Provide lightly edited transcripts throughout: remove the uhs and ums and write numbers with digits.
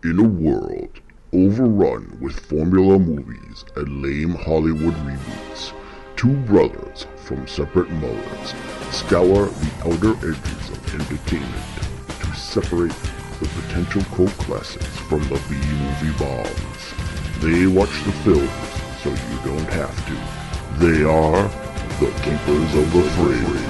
In a world overrun with formula movies and lame Hollywood reboots, two brothers from separate mothers scour the outer edges of entertainment to separate the potential cult classics from the B-movie bombs. They watch the films so you don't have to. They are the Keepers of the Fringe.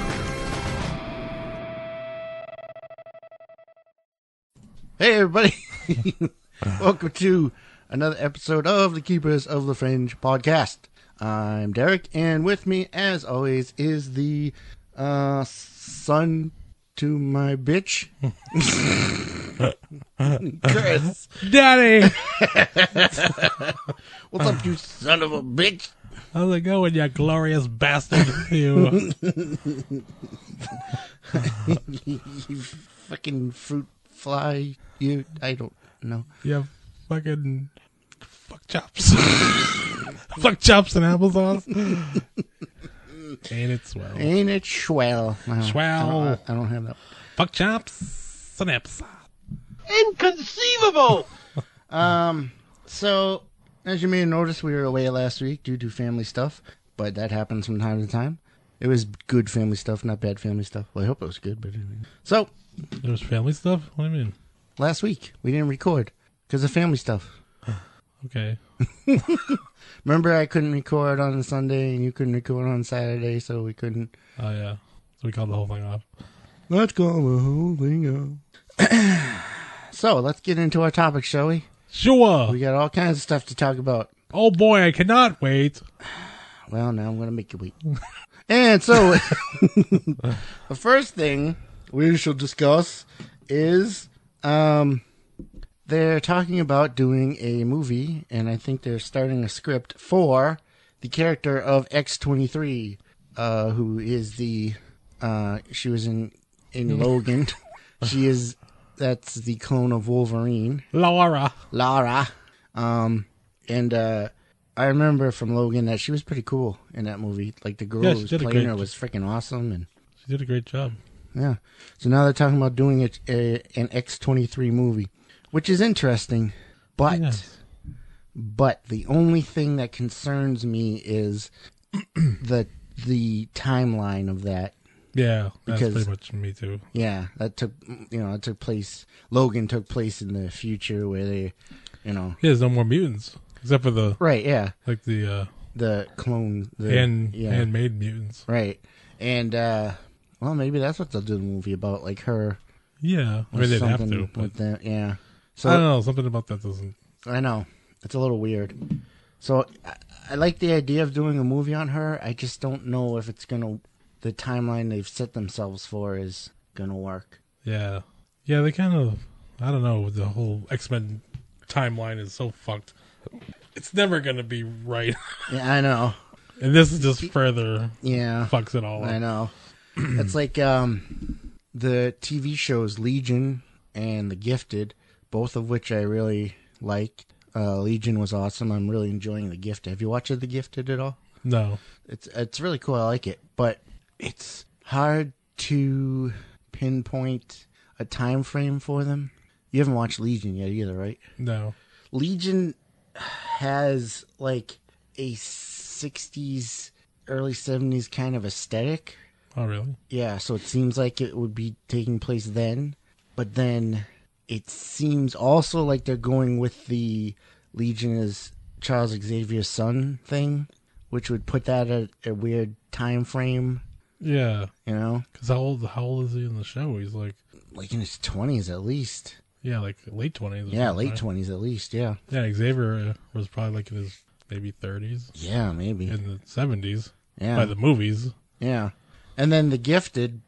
Hey everybody, welcome to another episode of the Keepers of the Fringe podcast. I'm Derek, and with me, as always, is the son to my bitch, Chris. Daddy! What's up, you son of a bitch? How's it going, you glorious bastard? You. You fucking fruit fly, you, I don't know. You fucking fuck chops. Fuck chops and applesauce. Ain't it swell? Ain't it swell? Swell. I don't have that. Fuck chops and applesauce. Inconceivable! So, as you may have noticed, we were away last week due to family stuff, but that happens from time to time. It was good family stuff, not bad family stuff. Well, I hope it was good, but anyway. So, There was family stuff? What do you mean? last week, we didn't record because of family stuff. Okay. Remember, I couldn't record on Sunday, and you couldn't record on Saturday, so we couldn't. Oh, yeah. So we called the whole thing off. Let's call the whole thing off. So, let's get into our topic, shall we? Sure. We got all kinds of stuff to talk about. Oh, boy, I cannot wait. Well, now I'm going to make you wait. And so, the first thing we shall discuss is they're talking about doing a movie, and I think they're starting a script for the character of X-23, who is the, she was in Logan. That's the clone of Wolverine. Laura. And I remember from Logan that she was pretty cool in that movie. Like, the girl Yeah, who she was did a playing great her was freaking awesome, and She did a great job. yeah. So now they're talking about doing an X-23 movie, which is interesting. But Yes. but the only thing that concerns me is the timeline of that. Yeah, that's Because- pretty much me, too. Yeah, it took place. Logan took place in the future where they, Yeah, there's no more mutants. Except for the, right, yeah, like, the clone, handmade mutants. right, and well, maybe that's what they'll do the movie about, like her. Yeah, I or mean, they'd have something to. But with that, yeah. So I don't know. Something about that doesn't. I know. It's a little weird. So I like the idea of doing a movie on her. I just don't know if it's the timeline they've set themselves for is gonna work. Yeah. Yeah, they kind of. I don't know. The whole X-Men timeline is so fucked. It's never going to be right. Yeah, I know. And this is just further Yeah, fucks it all I up. know. It's like the TV shows Legion and The Gifted, both of which I really liked. Legion was awesome. I'm really enjoying The Gifted. Have you watched The Gifted at all? No. It's really cool. I like it, but it's hard to pinpoint a time frame for them. You haven't watched Legion yet either, right? No. Legion has like a 60s, early 70s kind of aesthetic. Oh, really? Yeah, so it seems like it would be taking place then, but then it seems also like they're going with the Legion as Charles Xavier's son thing, which would put that at a weird time frame, Yeah. you know? Because how old is he in the show? He's like Like in his 20s at least. like late 20s. or Yeah, something, late right? 20s at least, yeah. Yeah, Xavier was probably like in his maybe 30s. Yeah, maybe. In the 70s. Yeah. By the movies. Yeah. And then The Gifted,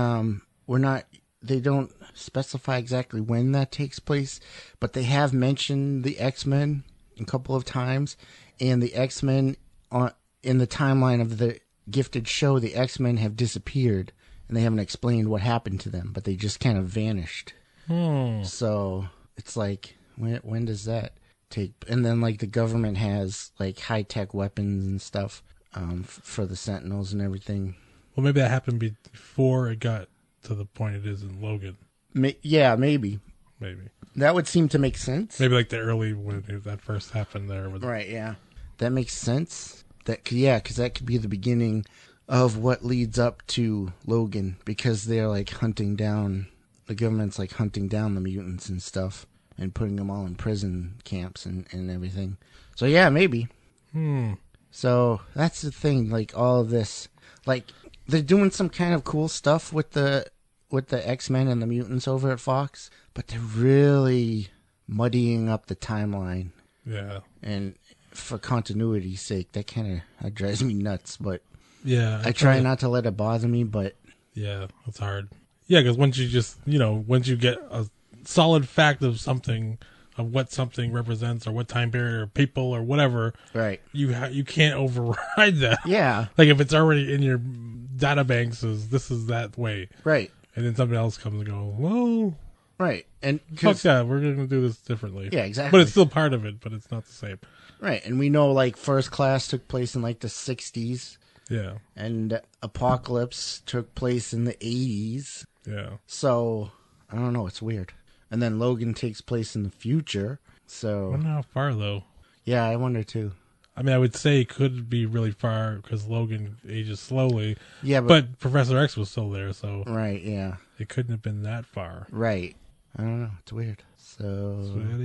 they don't specify exactly when that takes place, but they have mentioned the X-Men a couple of times, and the X-Men, in the timeline of the Gifted show, the X-Men have disappeared, and they haven't explained what happened to them, but they just kind of vanished. So it's like, when does that take? And then like the government has like high-tech weapons and stuff for the Sentinels and everything. Well, maybe that happened before it got to the point it is in Logan. Yeah, maybe. maybe. That would seem to make sense. Maybe like the early when that first happened there. Right, yeah. That makes sense. Because that could be the beginning of what leads up to Logan, because they're like hunting down, the government's like hunting down the mutants and stuff and putting them all in prison camps and everything. So yeah, maybe. So that's the thing, like all of this, like they're doing some kind of cool stuff with the X-Men and the mutants over at Fox, but they're really muddying up the timeline. Yeah. And for continuity's sake, that kind of drives me nuts, but yeah, I try not to let it bother me, but yeah, it's hard. Yeah, because once you get a solid fact of something, of what something represents or what time period or people or whatever, right, you can't override that. Yeah. Like if it's already in your databanks as this is that way. Right. And then somebody else comes and goes, well, right. And fuck that, we're going to do this differently. Yeah, exactly. But it's still part of it, but it's not the same. Right. And we know like First Class took place in like the 60s. Yeah. And Apocalypse took place in the 80s. Yeah. So, I don't know, it's weird. And then Logan takes place in the future. So I wonder how far though. Yeah, I wonder too. I mean, I would say it could be really far because Logan ages slowly. Yeah, but Professor X was still there, so right, yeah, it couldn't have been that far. Right. I don't know. It's weird. So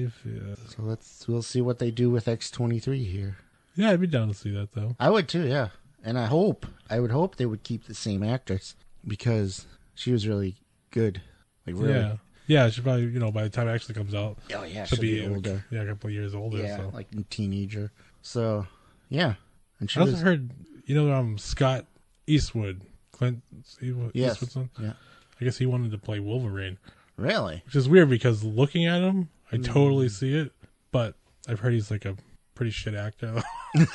we'll see what they do with X-23 here. Yeah, I'd be down to see that though. I would too. Yeah, and I would hope they would keep the same actress because she was really good. Like really. Yeah, she probably by the time it actually comes out. Oh yeah, she'll be older. Yeah, a couple of years older. Yeah, so. like a teenager. So, yeah. And I also heard, Scott Eastwood, Clint Eastwood's son? Yeah. I guess he wanted to play Wolverine. Really? Which is weird because looking at him, I totally see it, but I've heard he's like a pretty shit actor.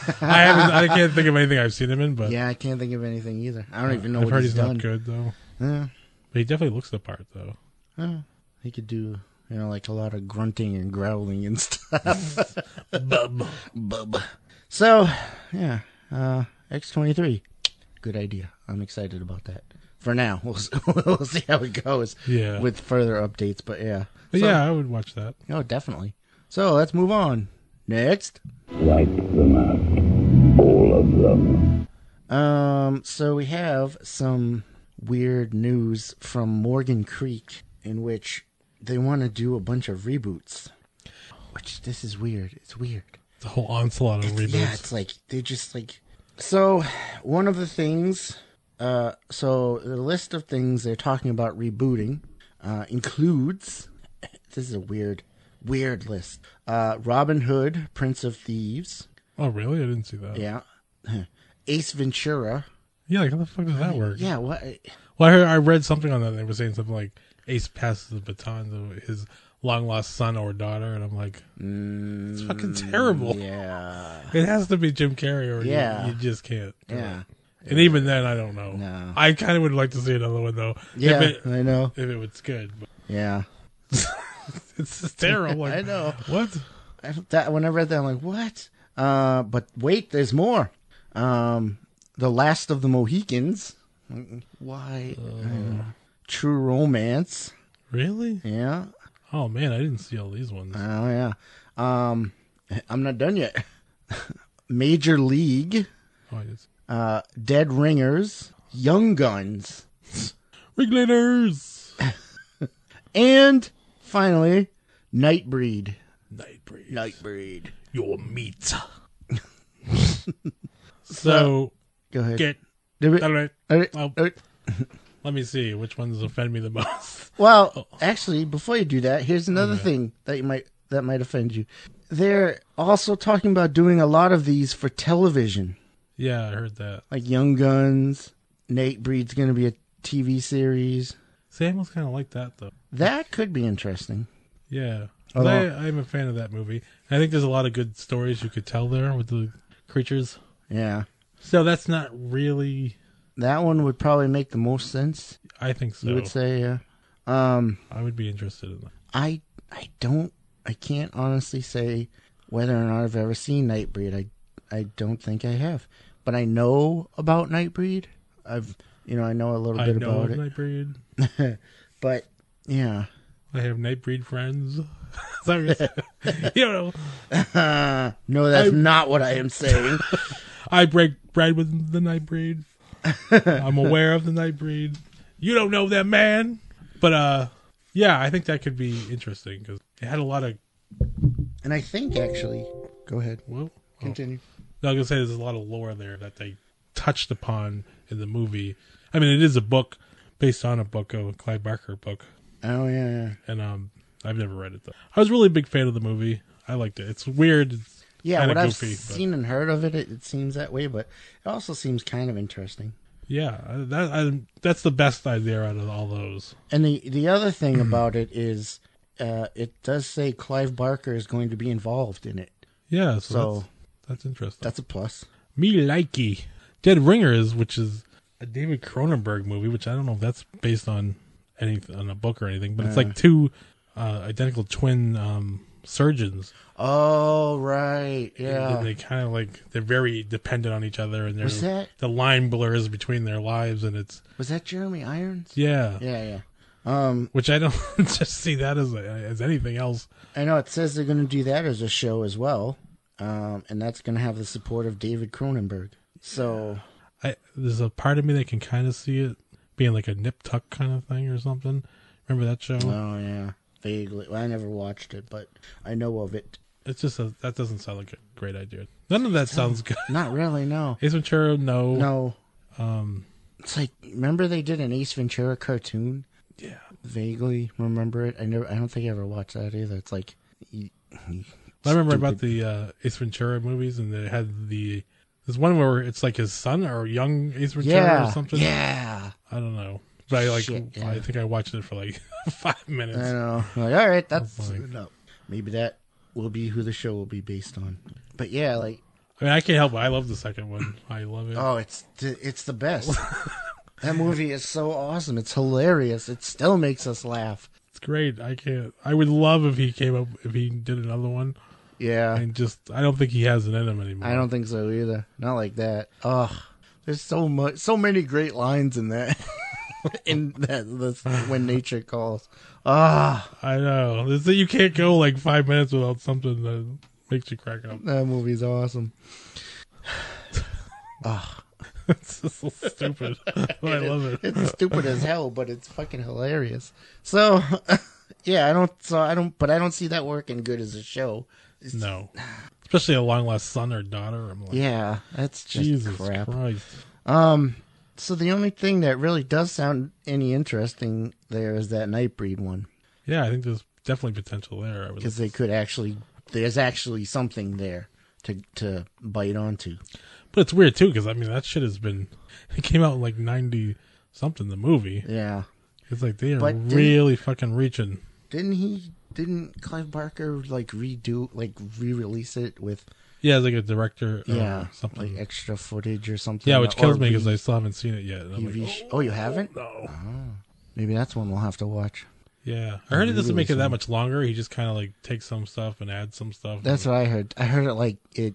I can't think of anything I've seen him in, but. Yeah, I can't think of anything either. I don't even know I've what he's done. I've heard he's not good, though. Yeah. But he definitely looks the part, though. He could do, like a lot of grunting and growling and stuff. Bub. So, yeah, X-23, good idea. I'm excited about that. For now, we'll see how it goes. Yeah. With further updates, but yeah. But yeah, I would watch that. Oh, definitely. So let's move on. Next. Wipe them out, all of them. So we have some weird news from Morgan Creek in which they want to do a bunch of reboots. Which, this is weird. It's weird. The whole onslaught of reboots. Yeah, it's like, they're just like... So, one of the things... so, the list of things they're talking about rebooting includes... This is a weird list. Robin Hood, Prince of Thieves. Oh, really? I didn't see that. Yeah. Ace Ventura. Yeah, like how the fuck does that work? Yeah, what... Well, I read something on that. They were saying something like Ace passes the baton to his long-lost son or daughter, and I'm like, it's fucking terrible. Yeah. It has to be Jim Carrey, or you just can't. Yeah. And even then, I don't know. No. I kind of would like to see another one, though. Yeah, I know. If it was good. But Yeah. it's just terrible. Like, I know. What? When I read that, I'm like, what? But wait, there's more. The Last of the Mohicans. Why? True Romance. Really? Yeah. Oh, man, I didn't see all these ones. Oh, yeah. I'm not done yet. Major League. Oh, yes. Dead Ringers. Young Guns. Ringleaders. And, finally, Nightbreed. Nightbreed. Your meat. So, go ahead. Let me see. Which ones offend me the most? Well, actually, before you do that, here's another thing that might offend you. They're also talking about doing a lot of these for television. Yeah, I heard that. Like Young Guns. Nightbreed's going to be a TV series. See, I almost kind of like that, though. That could be interesting. Yeah. I'm a fan of that movie. I think there's a lot of good stories you could tell there with the creatures. Yeah. So that's not really... That one would probably make the most sense. I think so. You would say, yeah. I would be interested in that. I can't honestly say whether or not I've ever seen Nightbreed. I don't think I have. But I know about Nightbreed. I know a little bit about it. Nightbreed. But, yeah. I have Nightbreed friends. You know, no, that's not what I am saying. I break bread with the Nightbreed. I'm aware of the Nightbreed. You don't know them, man. But yeah, I think that could be interesting because it had a lot of. And I think actually, go ahead. Well, Continue. No, I was gonna say there's a lot of lore there that they touched upon in the movie. I mean, it is a book based on a book, a Clive Barker book. Oh yeah. And I've never read it though. I was really a big fan of the movie. I liked it. It's weird. It's Yeah, kinda what I've goofy, seen and heard of it, it seems that way, but it also seems kind of interesting. Yeah, that's the best idea out of all those. And the other thing about it is, it does say Clive Barker is going to be involved in it. Yeah, So that's interesting. that's a plus. Me likey. Dead Ringers, which is a David Cronenberg movie, which I don't know if that's based on a book or anything, but it's like two identical twin surgeons. Oh right, yeah. And they kind of like they're very dependent on each other, and Was that- the line blurs between their lives, and it's Was that Jeremy Irons? yeah. Yeah. Which I don't just see that as anything else. I know it says they're going to do that as a show as well, and that's going to have the support of David Cronenberg. So There's a part of me that can kind of see it being like a Nip Tuck kind of thing or something. Remember that show? Oh yeah, vaguely. Well, I never watched it, but I know of it. It's just that doesn't sound like a great idea. None of that sounds good. Not really, no. Ace Ventura, no. No. It's like, remember they did an Ace Ventura cartoon? Yeah. Vaguely remember it. I don't think I ever watched that either. It's like, I remember about the Ace Ventura movies, and they had there's one where it's like his son or young Ace Ventura or something. Yeah. I don't know. But I think I watched it for like 5 minutes. I know. Like, all right, that's Like- no. Maybe that will be who the show will be based on. But yeah, like, I mean, I can't help it. I love the second one. I love it. oh, it's the best. That movie is so awesome. It's hilarious. It still makes us laugh. It's great. I would love if he did another one. Yeah. And I don't think he has it in him anymore. I don't think so either. Not like that. Ugh. There's so many great lines in that. In that, when nature calls. Ah, I know. You can't go like 5 minutes without something that makes you crack up. that movie's awesome. It's just so stupid. But I love it. It's stupid as hell, but it's fucking hilarious. So, yeah, I don't see that working good as a show. No. Especially a long lost son or daughter. I'm like, Yeah, that's just Jesus crap. Christ. So the only thing that really does sound any interesting there is that Nightbreed one. Yeah, I think there's definitely potential there. Because there's actually something there to bite onto. But it's weird too, because I mean that shit it came out in like 90 something, the movie. Yeah. It's like they are But really fucking reaching. Didn't Clive Barker like re-release it with Yeah, it's like a director something. like extra footage or something? Yeah, which kills Or me because I still haven't seen it yet. And I'm like, oh, you haven't? no. Maybe that's one we'll have to watch. Yeah. I heard it doesn't make it that Re-release much longer. He just kind of like takes some stuff and adds some stuff. That's what I heard. I heard it like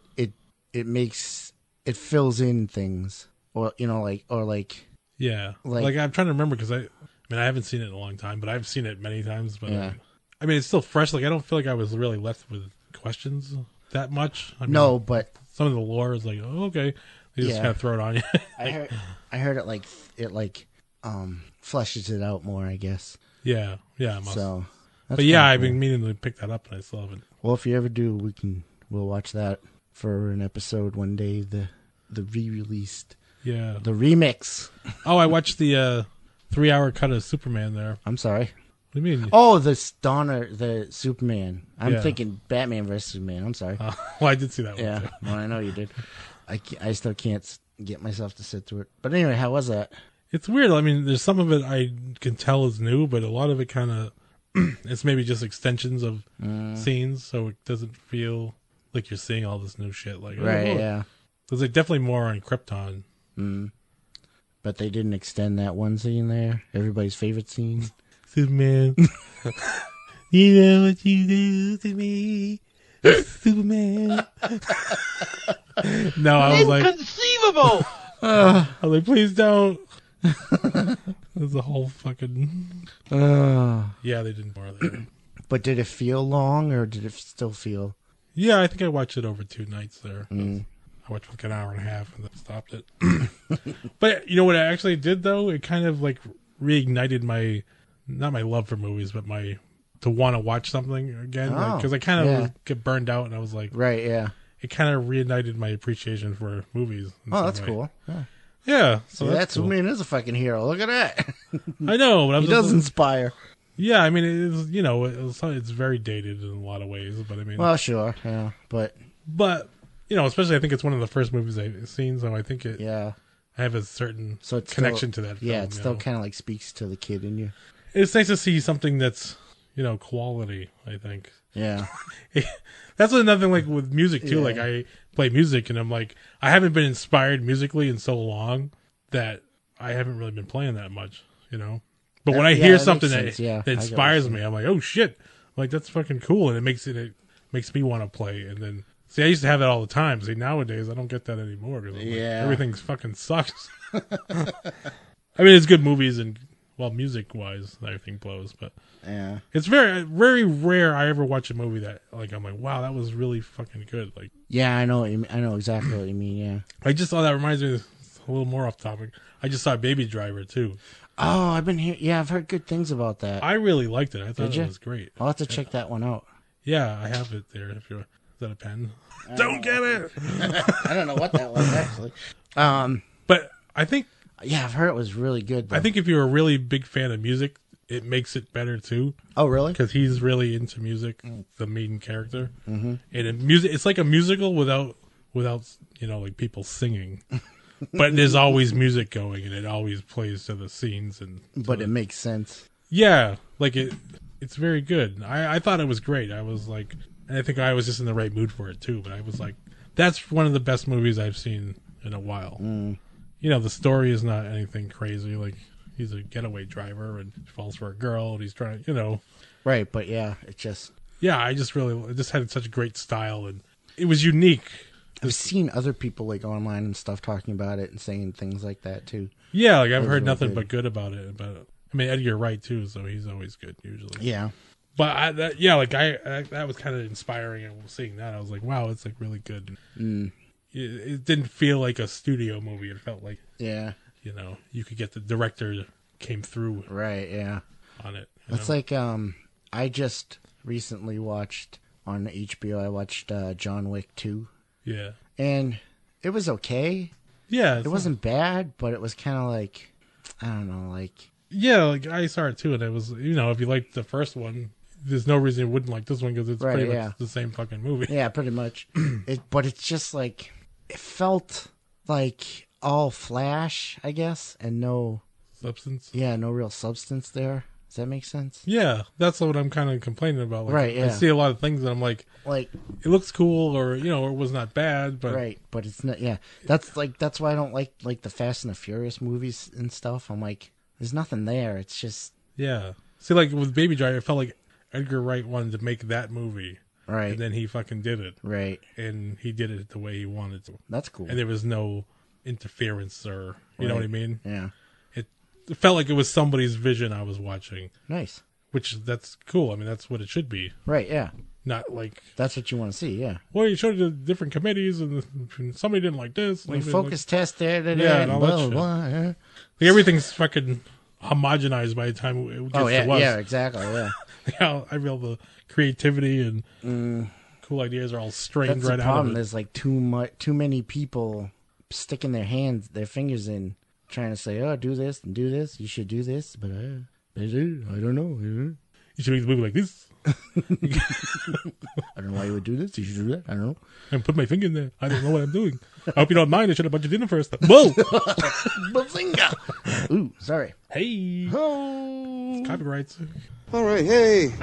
it fills in things, or Yeah. Like- Like I'm trying to remember because I haven't seen it in a long time, but I've seen it many times. But Yeah. I mean, it's still fresh. Like I don't feel like I was really left with questions that much. I mean, no, but some of the lore is like, oh, okay. They just Yeah. kind of throw it on you. I heard it fleshes it out more, I guess. yeah. Yeah. It must. So, that's But yeah, kinda I've cool. been meaning to pick that up and I still haven't. Well, if you ever do, we'll watch that for an episode one day. The re-released, Yeah. the remix. Oh, I watched the 3-hour cut of Superman there. I'm sorry. What do you mean? Oh, the Superman. I'm Yeah. thinking Batman vs Superman. I'm sorry. Well, I did see that one. Yeah, Too. well, I know you did. I still can't get myself to sit through it. But anyway, how was that? It's weird. I mean, there's some of it I can tell is new, but a lot of it kind of it's maybe just extensions of scenes, so it doesn't feel like you're seeing all this new shit. Like, Right, oh, yeah. There's like definitely more on Krypton. But they didn't extend that one scene there. Everybody's favorite scene. Superman, you know what you do to me, Superman. No, I was like, Inconceivable! I was like, please don't. There's a whole fucking. Uh, Yeah, they didn't more there. but did it feel long, or did it still feel? Yeah, I think I watched it over 2 nights there. Mm. I watched like an hour and a half and then stopped it. But you know what I actually did though? It kind of like reignited not my love for movies, but to want to watch something again. Oh, Because I kind of yeah. get burned out, and I was like, Right. Yeah. it kind of reignited my appreciation for movies. in Oh, some that's way. cool. Yeah. Yeah, So so that's cool. I mean, is a fucking hero. Look at that. I know, but I'm He just, does inspire. yeah, I mean, it's it's very dated in a lot of ways, but I mean, Well, sure. Yeah. But especially I think it's one of the first movies I've seen, so I think yeah. I have a certain So it's connection still, to that. Yeah, film, it you still know? kind of like speaks to the kid in you. It's nice to see something that's quality. I think Yeah. that's another thing. Like with music too. Yeah. Like I play music, and I'm like, I haven't been inspired musically in so long that I haven't really been playing that much. But when I Yeah, hear that something makes sense. Yeah, I that get what inspires you're me, I'm like, oh shit, like that's fucking cool, and it makes me want to play. And then see, I used to have that all the time. See, nowadays I don't get that anymore. 'Cause I'm like, Yeah. everything fucking sucks. I mean, it's good movies and music wise, everything blows, but. Yeah. It's very, very rare I ever watch a movie that, like, I'm like, wow, that was really fucking good. Like, Yeah, I know. What you mean. I know exactly what you mean. Yeah. I just saw that reminds me of a little more off topic. I just saw Baby Driver, too. Oh, I've been here. Yeah, I've heard good things about that. I really liked it. I thought Did it ya? was great. I'll have to check that one out. Yeah, I have it there. Is that a pen? Don't get it! I don't know what that was actually. But I think Yeah, I've heard it was really good. Though. I think if you're a really big fan of music, it makes it better, too. Oh, really? Because he's really into music, the main character. Mm-hmm. And it's like a musical without like people singing. But there's always music going, and it always plays to the scenes. But it makes sense. Yeah, like it's very good. I thought it was great. I was like, and I think I was just in the right mood for it too. But I was like, that's one of the best movies I've seen in a while. The story is not anything crazy. Like he's a getaway driver and falls for a girl, and he's trying, Right, but yeah, it just. Yeah, it just had such a great style, and it was unique. I've seen other people like online and stuff talking about it and saying things like that too. Yeah, like I've was heard really nothing good. but good about it. But I mean, Edgar Wright too, so he's always good usually. Yeah. But that was kind of inspiring. And seeing that, I was like, wow, it's like really good. It didn't feel like a studio movie. It felt like Yeah. you could get the director came through Right. Yeah. on it. It's like I just recently watched on HBO. I watched John Wick 2, yeah, and it was okay. yeah. It wasn't bad, but it was kind of like I don't know, like Yeah, like I saw it too, and it was if you liked the first one, there's no reason you wouldn't like this one because it's Right, pretty yeah. much the same fucking movie. yeah, pretty much. But it's just like it felt like all flash, I guess, and no real substance there. Does that make sense? Yeah, that's what I'm kind of complaining about. Like, Right, yeah. I see a lot of things, and I'm like, Like it looks cool, or it was not bad, but right, but it's not. Yeah, that's why I don't like the Fast and the Furious movies and stuff. I'm like, there's nothing there. It's just yeah. See, like with Baby Driver, it felt like Edgar Wright wanted to make that movie, right, and then he fucking did it, right. and he did it the way he wanted to, That's cool. and there was no interference or you know what I mean. Yeah, It felt like it was somebody's vision I was watching, nice. which that's cool. I mean, that's what it should be, Right, yeah, not like. that's what you want to see. Yeah, Well, you showed it to different committees, and somebody didn't like this. we somebody focus test there, Yeah, and all that blah, shit. blah, yeah. Like, everything's fucking homogenized by the time it gets Oh yeah, to us. yeah, exactly. Yeah, Yeah, I feel the creativity and cool ideas are all strained that's right the out problem. of it. There's like too many people sticking their fingers in, trying to say, "Oh, do this and do this. You should do this," but I don't know. You should make the movie like this I don't know why you would do this. You should do that. I don't know. and put my finger in there. I don't know what I'm doing. I hope you don't mind. I should have bunch of dinner first. Whoa! Bazinga! Ooh, sorry. Hey! Oh. Copyrights. All right, hey.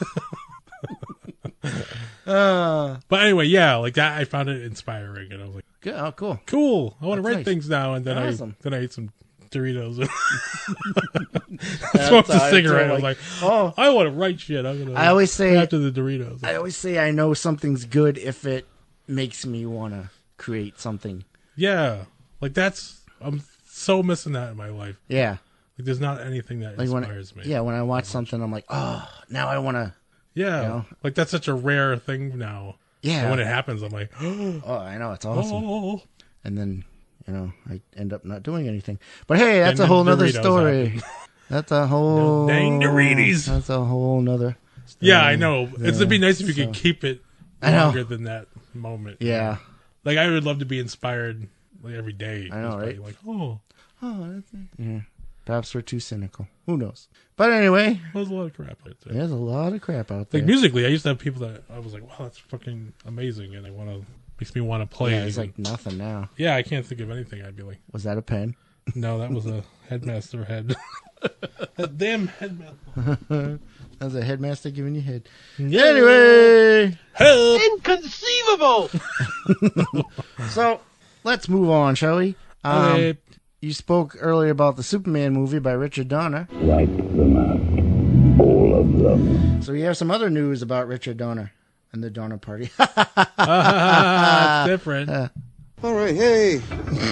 But anyway, yeah, like that, I found it inspiring, and I was like, Good. Oh, cool. cool. I want to That's write nice. things now, and then Awesome. I ate some Doritos. That's Smoked a how I cigarette. feel I was like, oh, I want to write shit. I'm gonna. I always say- after the Doritos. I always say I know something's good if it makes me want to create something. Yeah, like that's so missing that in my life. Yeah. Like, there's not anything that inspires me. Yeah, when I watch something, I'm like, oh, now I want to. Yeah. You know? Like, that's such a rare thing now. Yeah. And when it happens, I'm like, oh, I know, it's awesome. oh. And then, I end up not doing anything. But hey, that's a whole nother story. That's a whole... Dang Doritos. That's a whole nother story. Yeah, I know. It'd be nice if you could keep it longer than that moment. Yeah. Like, I would love to be inspired like every day. I know, right? Like, oh, that's it. Yeah. Perhaps we're too cynical. Who knows? But anyway. There's a lot of crap out there. There's a lot of crap out there. Like, musically, I used to have people that I was like, wow, that's fucking amazing. And makes me want to play. Yeah, it's like nothing now. Yeah, I can't think of anything. I'd be like, was that a pen? No, that was a headmaster head. That damn headmaster. That was a headmaster giving you head. Yeah. Anyway. Help. Inconceivable! So, let's move on, shall we? You spoke earlier about the Superman movie by Richard Donner. Like them out, all of them. So we have some other news about Richard Donner and the Donner Party. It's different. All right, hey.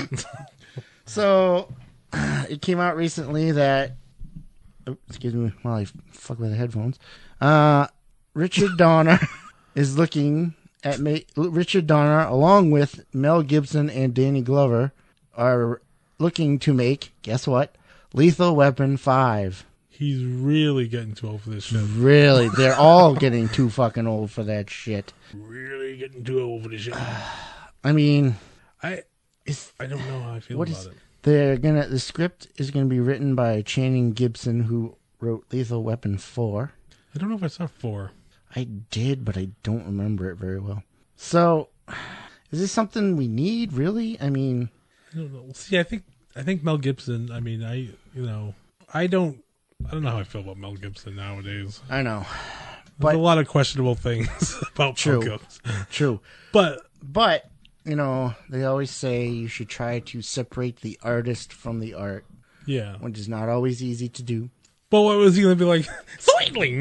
So, it came out recently that... Oh, excuse me while I fuck with the headphones. Richard Donner is looking at... Richard Donner, along with Mel Gibson and Danny Glover, are looking to make, guess what? Lethal Weapon 5. He's really getting too old for this shit. Really? They're all getting too fucking old for that shit. Really getting too old for this shit. I mean... I don't know how I feel about it. The script is gonna be written by Channing Gibson, who wrote Lethal Weapon 4. I don't know if I saw 4. I did, but I don't remember it very well. So, is this something we need, really? I mean... I don't know. See, I think Mel Gibson, I mean, I don't know how I feel about Mel Gibson nowadays. I know. There's a lot of questionable things about Mel Gibson. True. But, they always say you should try to separate the artist from the art. Yeah. Which is not always easy to do. But what was he going to be like? Sweetly!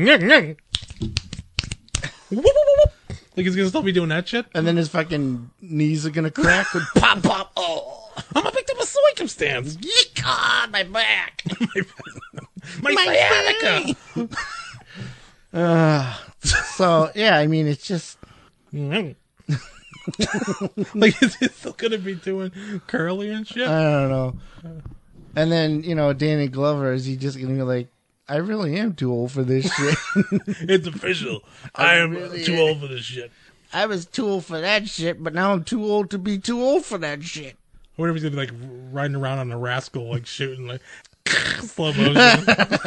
Like he's going to still be doing that shit? And then his fucking knees are going to crack and pop, pop. Oh. I'm a victim of circumstance. God, my back. my sciatica. So, yeah, I mean, it's just... Like, is he still going to be doing curly and shit? I don't know. And then, Danny Glover, is he just going to be like, I really am too old for this shit. It's official. I am really too old for this shit. I was too old for that shit, but now I'm too old to be too old for that shit. I wonder if he's going to be like riding around on a rascal, like shooting like slow motion.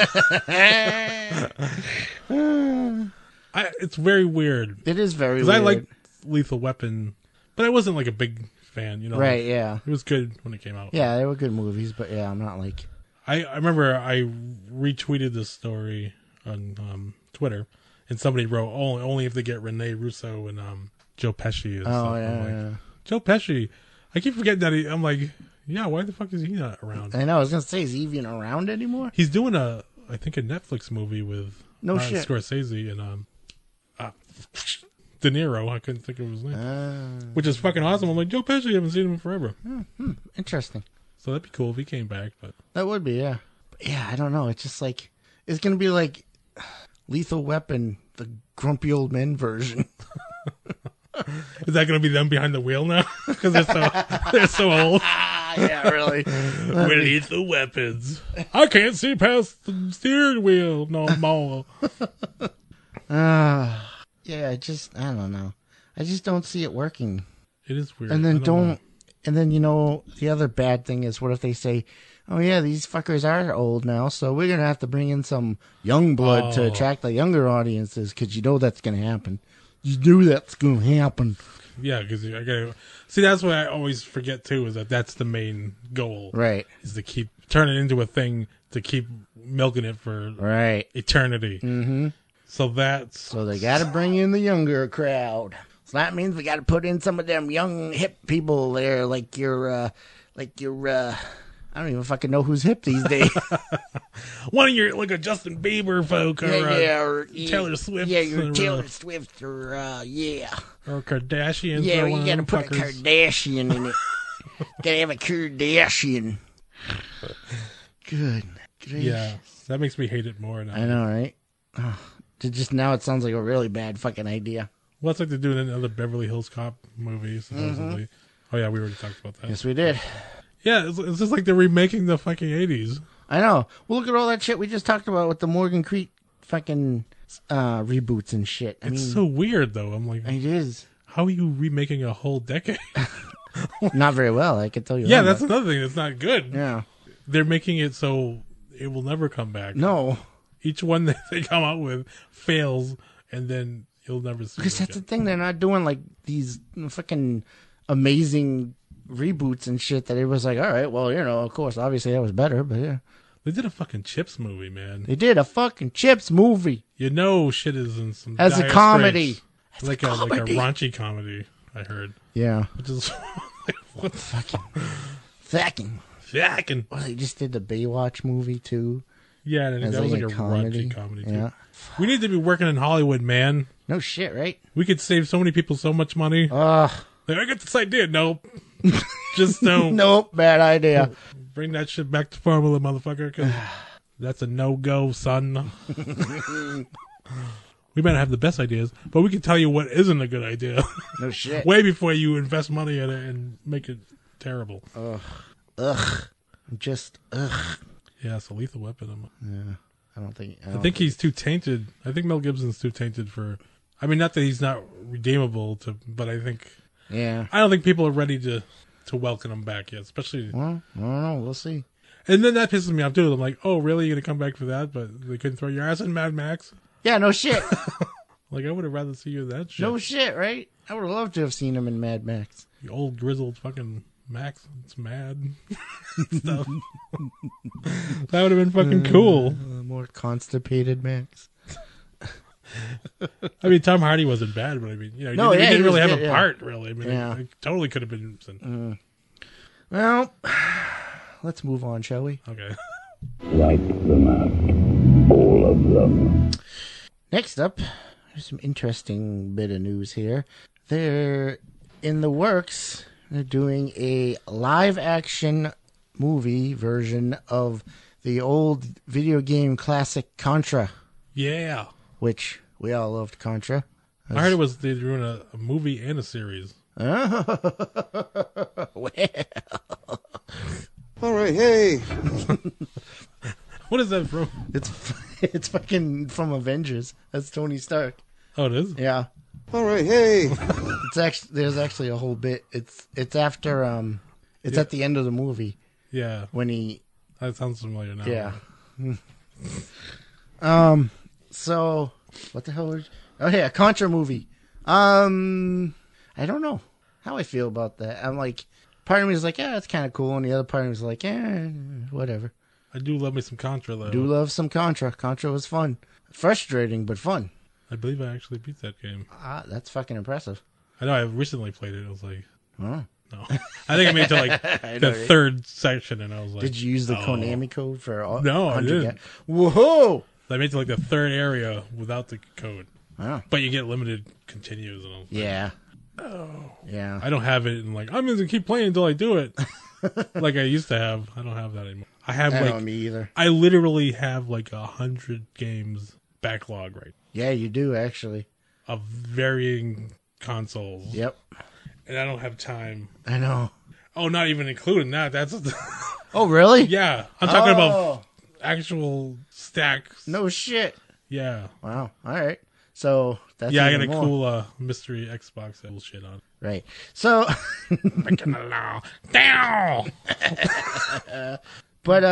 It's very weird. It is very weird. Because I like Lethal Weapon, but I wasn't like a big fan, Right, yeah. It was good when it came out. Yeah, they were good movies, but yeah, I'm not like... I remember I retweeted this story on Twitter, and somebody wrote, only if they get Rene Russo and Joe Pesci. And stuff. Yeah. Joe Pesci. I keep forgetting that I'm like, yeah, why the fuck is he not around? I know, I was going to say, is he even around anymore? He's doing I think a Netflix movie with shit. Scorsese and De Niro. I couldn't think of his name. Which is fucking awesome. I'm like, Joe Pesci, I haven't seen him in forever. Interesting. So that'd be cool if he came back. But that would be, yeah. But yeah, I don't know. It's just like, it's going to be like Lethal Weapon, the grumpy old men version. Is that going to be them behind the wheel now? Because they're so old. Yeah, really. We're lethal weapons. I can't see past the steering wheel no more. Yeah, I don't know. I just don't see it working. It is weird. And then and then, the other bad thing is, what if they say, oh yeah, these fuckers are old now, so we're going to have to bring in some young blood to attract the younger audiences, because that's going to happen. You know that's going to happen. Yeah, because I gotta see. That's what I always forget too. Is that's the main goal, right? Is to turn it into a thing to keep milking it for eternity. Mm-hmm. So they got to bring in the younger crowd. So that means we got to put in some of them young hip people there, like your I don't even fucking know who's hip these days. One of your, like a Justin Bieber folk, or Taylor Swift. Yeah, your Taylor Swift, or Or Kardashians. Yeah, you gotta put a Kardashian in it. Gotta have a Kardashian. Good. Yeah, that makes me hate it more now. I know, right? Oh, just now it sounds like a really bad fucking idea. Well, it's like they're doing another Beverly Hills Cop movie, supposedly. Oh, yeah, we already talked about that. Yes, we did. Yeah, it's just like they're remaking the fucking 80s. I know. Well, look at all that shit we just talked about with the Morgan Creek fucking reboots and shit. It's so weird, though. I'm like, it is. how are you remaking a whole decade? Not very well, I can tell you. Yeah, that that's another thing that's not good. Yeah. They're making it so it will never come back. No. Each one that they come out with fails, and then you'll never see Because it that's the again. thing. They're not doing like these fucking amazing reboots and shit that it was like, all right, well, of course, obviously that was better, but yeah. They did a fucking Chips movie, man. They did a fucking Chips movie. Shit is in some As a dire comedy. straits. Like a raunchy comedy, I heard. Yeah. Which is like, what the Fucking. fucking. Well, they just did the Baywatch movie too. Yeah, and As that was like a comedy. raunchy comedy too. Yeah. We need to be working in Hollywood, man. No shit, right? We could save so many people so much money. Ugh. Like, I got this idea. Nope. Just don't. Nope, bad idea. Bring that shit back to formula, motherfucker. 'Cause that's a no-go, son. We might not have the best ideas, but we can tell you what isn't a good idea. No shit. Way before you invest money in it and make it terrible. Ugh. Yeah, it's a lethal weapon. Yeah. I I think he's too tainted. I think Mel Gibson's too tainted for... I mean, not that he's not redeemable, but I think... Yeah. I don't think people are ready to welcome him back yet, especially... Well, I don't know. We'll see. And then that pisses me off, too. I'm like, oh, really? You're going to come back for that? But they couldn't throw your ass in Mad Max? Yeah, no shit. Like, I would have rather see you in that shit. No shit, right? I would have loved to have seen him in Mad Max. The old grizzled fucking Max. It's mad. Stuff. That would have been fucking cool. More constipated Max. I mean, Tom Hardy wasn't bad, but I mean, No, he yeah, didn't he really was have good, a yeah. part, really. I mean, Yeah. it totally could have been. Well, let's move on, shall we? Okay. Like the map, all of them. Next up, there's some interesting bit of news here. They're in the works. They're doing a live-action movie version of the old video game classic Contra, Yeah. which we all loved Contra. I heard they're doing a movie and a series. Well, All right, hey. What is that from? it's fucking from Avengers. That's Tony Stark. Oh, it is? Yeah. All right, hey. There's actually a whole bit. It's after it's at the end of the movie Yeah. when he That sounds familiar now. yeah. So what the hell was? Oh yeah, Contra movie. I don't know how I feel about that. I'm like, part of me is like, yeah, it's kind of cool, and the other part of me is like, whatever. I do love me some Contra, though. Do love some Contra. Contra was fun, frustrating but fun. I believe I actually beat that game. That's fucking impressive. I know I recently played it. I was like, Oh. no. I think I made it to like the third section, and I was like, Did you use the oh. Konami code for all? No, I 100 didn't. Whoa! I made it to like the third area without the code. Wow. But you get limited continues and all. Yeah. Yeah. I don't have it, and like I'm gonna keep playing until I do it, like I used to have. I don't have that anymore. I have I like don't me either. I literally have like 100 games backlog right Yeah, you do actually. of varying consoles. Yep. And I don't have time. I know. Oh, not even including that. That's Oh, really? yeah. I'm talking about Oh, actual stacks. no shit. Yeah. Wow. All right. So that's Yeah, I got even a more. cool mystery Xbox that will shit on. Right. So, Breaking the law. Down. but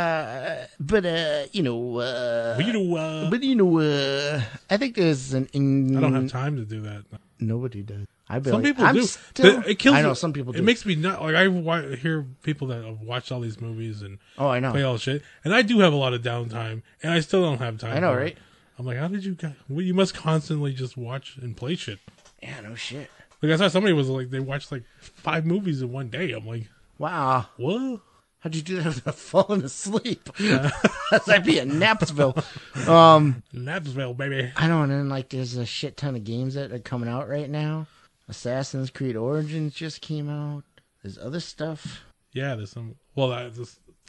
I think there's an. I don't have time to do that. Nobody does. I Some barely, people I'm do. Still, It kills I know me. some people do. It makes me not like hear people that have watched all these movies and Oh, I play know. all the shit, and I do have a lot of downtime, and I still don't have time. I know, for it. right? I'm like, how did you guys? Well, you must constantly just watch and play shit. Yeah. No shit. Like I saw somebody was like they watched like 5 movies in one day. I'm like, Wow. what? How'd you do that without falling asleep? That'd be a Napsville. Napsville, baby. I know, and then like there's a shit ton of games that are coming out right now. Assassin's Creed Origins just came out. There's other stuff. Yeah, there's some. Well,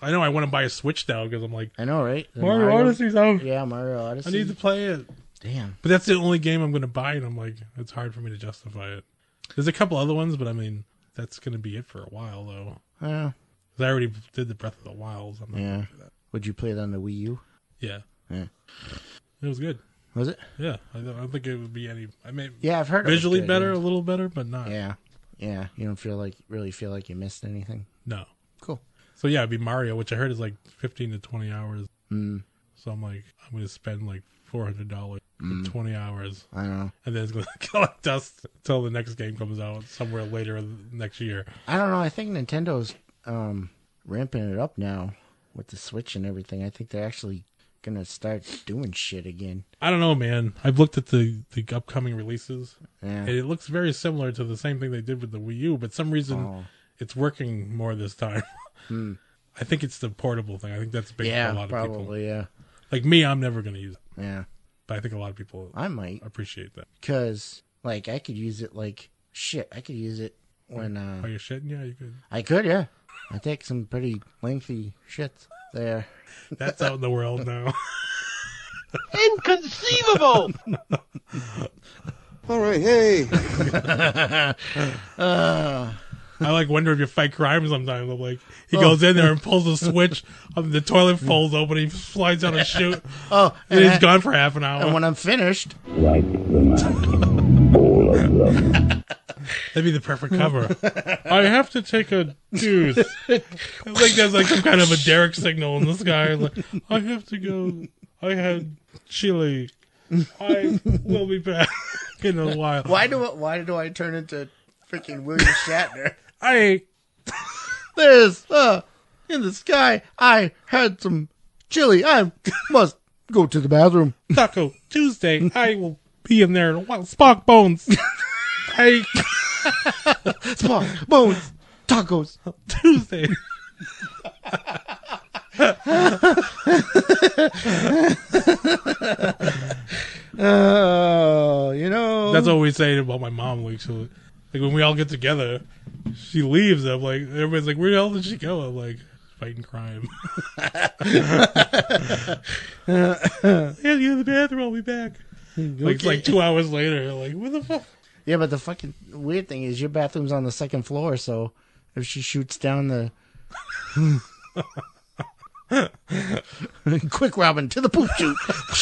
I know I want to buy a Switch now because I'm like, I know, right? The Mario Odyssey's out. Yeah, Mario Odyssey. I need to play it. Damn. But that's the only game I'm going to buy, and I'm like, it's hard for me to justify it. There's a couple other ones, but I mean, that's going to be it for a while, though. Yeah. 'Cause I already did the Breath of the Wild. So I'm not gonna do that. Would you play it on the Wii U? Yeah. Yeah. It was good. Was it? Yeah. I don't think it would be any. I mean, Yeah, I've heard visually it was good, better, yeah. a little better, but not. Yeah. Yeah. You don't really feel like you missed anything? No. Cool. So yeah, it'd be Mario, which I heard is like 15 to 20 hours. Mm. So I'm like, I'm going to spend like $400 for 20 hours. I don't know. And then it's going to collect dust until the next game comes out somewhere later next year. I don't know. I think Nintendo's ramping it up now with the Switch and everything. I think they're actually going to start doing shit again. I don't know, man. I've looked at the upcoming releases, Yeah. and it looks very similar to the same thing they did with the Wii U, but some reason it's working more this time. I think it's the portable thing. I think that's big for a lot of people. probably, yeah. Like me, I'm never going to use it. Yeah. But I think a lot of people I might. appreciate that. Because, like, I could use it like shit. I could use it when... Are you shitting? Yeah, you could. I could, yeah. I take some pretty lengthy shits there. That's out in the world now. Inconceivable! All right, hey. I like wonder if you fight crime sometimes. I'm like, he goes in there and pulls the switch, the toilet folds open, he slides down a chute, Oh, and he's gone for half an hour. And when I'm finished... That'd be the perfect cover. I have to take a deuce. Like there's like some kind of a Derek signal in the sky. Like, I have to go. I had chili. I will be back in a while. Why do I turn into freaking William Shatner? There's in the sky. I had some chili. I must go to the bathroom. Taco Tuesday. I will be in there in a while. Spock Bones. Spock, bones, tacos. Tuesday. You know. That's what we say about my mom. Like when we all get together, she leaves. I'm like, everybody's like, where the hell did she go? I'm like, fighting crime. Yeah, go to the bathroom. I'll be back. Like it's like 2 hours later. Like, what the fuck? Yeah, but the fucking weird thing is your bathroom's on the second floor, so if she shoots down the... Quick, Robin, to the poop chute.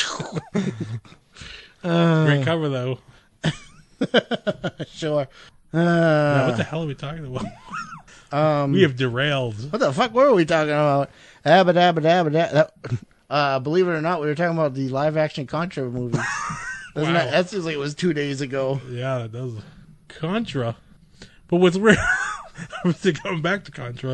Great cover, though. Sure. Now, what the hell are we talking about? We have derailed. What the fuck were we talking about? Abba-dabba-dabba-dabba. Believe it or not, we were talking about the live-action Contra movie. Wow. That seems like it was 2 days ago. Yeah, it does. Contra. But what's weird, coming back to Contra,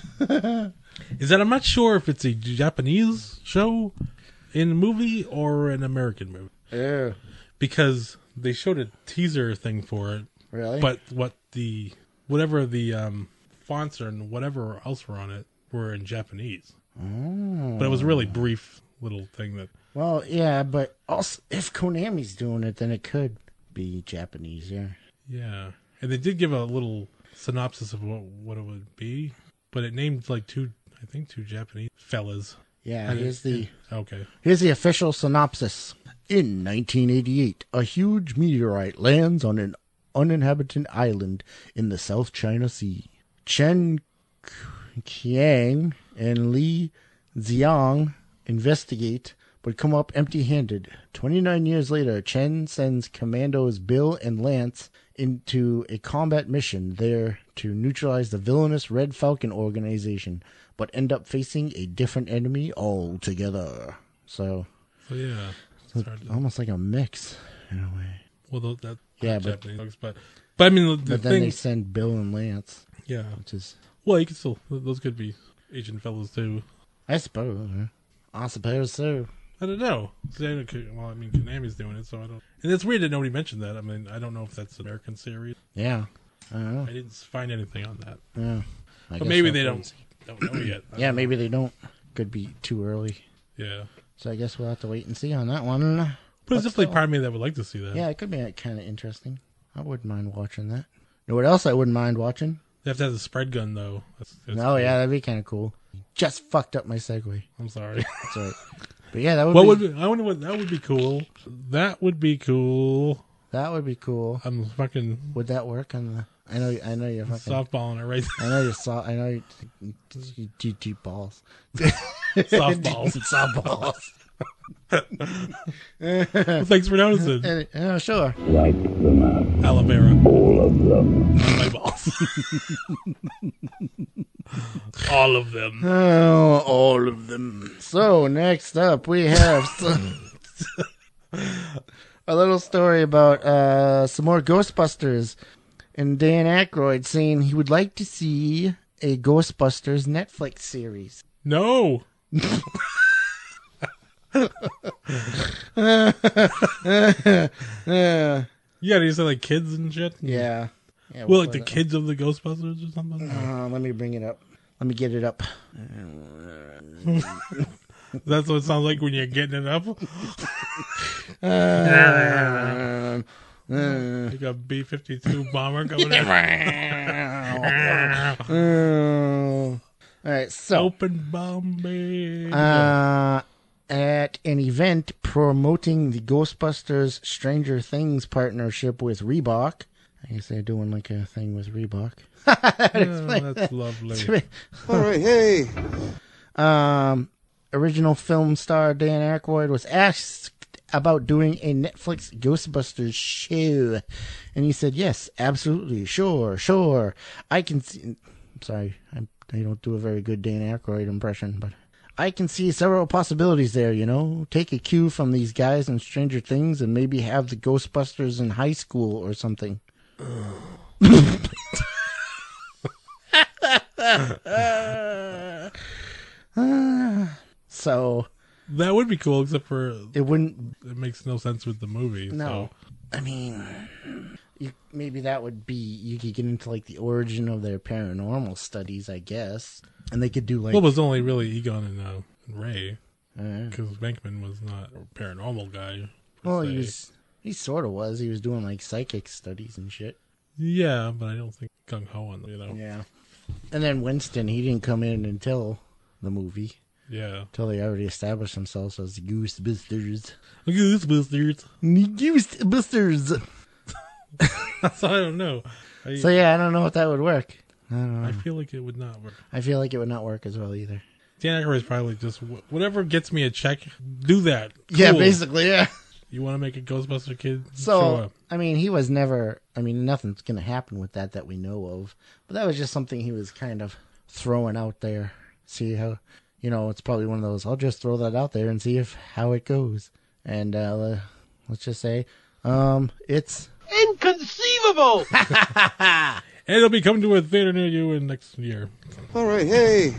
is that I'm not sure if it's a Japanese show in a movie or an American movie. Yeah. Because they showed a teaser thing for it. Really? But whatever the fonts and whatever else were on it were in Japanese. Oh. But it was a really brief little thing that... Well, yeah, but also, if Konami's doing it, then it could be Japanese, yeah. Yeah. And they did give a little synopsis of what it would be, but it named like two Japanese fellas. Yeah, And here's Okay. the official synopsis. In 1988, a huge meteorite lands on an uninhabited island in the South China Sea. Chen Qiang and Li Xiang investigate, but come up empty-handed. 29 years later, Chen sends commandos Bill and Lance into a combat mission there to neutralize the villainous Red Falcon organization, but end up facing a different enemy altogether. So yeah. it's almost like a mix in a way. Well, that Yeah, but- Japanese, but I mean the But then thing, they send Bill and Lance, yeah. which is, Well, you can still those could be Asian fellas too. I suppose, I suppose so. I don't know. Well, I mean, Konami's doing it, so I don't. And it's weird that nobody mentioned that. I mean, I don't know if that's an American series. Yeah, I don't know. I didn't find anything on that. Yeah, But maybe they don't know yet. I Yeah, don't know. maybe they don't. Could be too early. Yeah. So I guess we'll have to wait and see on that one. But there's definitely still- part of me that would like to see that. Yeah, it could be kind of interesting. I wouldn't mind watching that. You know what else I wouldn't mind watching? They have to have the spread gun though. That's Oh cool. yeah, that'd be kind of cool. Just fucked up my segue. I'm sorry. That's all right. But yeah, that would What be, would be, I wonder what that would be cool. That would be cool. that would be cool. I'm fucking Would that work on the? I know you're fucking. softballing it right I know you're I know you GT balls. softballs. Softballs. Well, thanks for noticing. Sure. Like them out, Aloe vera. all of them. My balls. All of them. Oh, all of them. So next up, we have a little story about some more Ghostbusters, and Dan Aykroyd saying he would like to see a Ghostbusters Netflix series. No. Yeah, you said like kids and shit. Yeah. Well, like the kids of the Ghostbusters or something. Let me bring it up. Let me get it up. That's what it sounds like when you're getting it up. Like a B-52 bomber coming in. All right, so Open bomb, baby. at an event promoting the Ghostbusters Stranger Things partnership with Reebok. I guess they're doing like a thing with Reebok. Oh, that's lovely. All right, hey. Original film star Dan Aykroyd was asked about doing a Netflix Ghostbusters show, and he said, "Yes, absolutely, sure. I can see." I'm sorry, I don't do a very good Dan Aykroyd impression, but I can see several possibilities there. Take a cue from these guys in Stranger Things, and maybe have the Ghostbusters in high school or something. So That would be cool, except for it wouldn't. it makes no sense with the movie. No, So. I mean, maybe that would be you could get into like the origin of their paranormal studies, I guess, and they could do like. Well, it was only really Egon and Ray, uh, because Venkman was not a paranormal guy. per well, se. he sort of was. He was doing like psychic studies and shit. Yeah, but I don't think gung ho on them. Yeah, and then Winston, he didn't come in until the movie. Yeah. Until they already established themselves as the Ghostbusters. Ghostbusters. Ghostbusters. So I don't know. So yeah, I don't know if that would work. I don't know. I feel like it would not work. I feel like it would not work as well either. Dan Aykroyd's probably just whatever gets me a check. Do that. Yeah, Cool. basically, yeah. You want to make a Ghostbuster kid? Show So, up. I mean, he was never. I mean, nothing's gonna happen with that we know of. But that was just something he was kind of throwing out there. See how, it's probably one of those. I'll just throw that out there and see how it goes. And let's just say, it's Inconceivable! And it'll be coming to a theater near you in next year. All right, hey.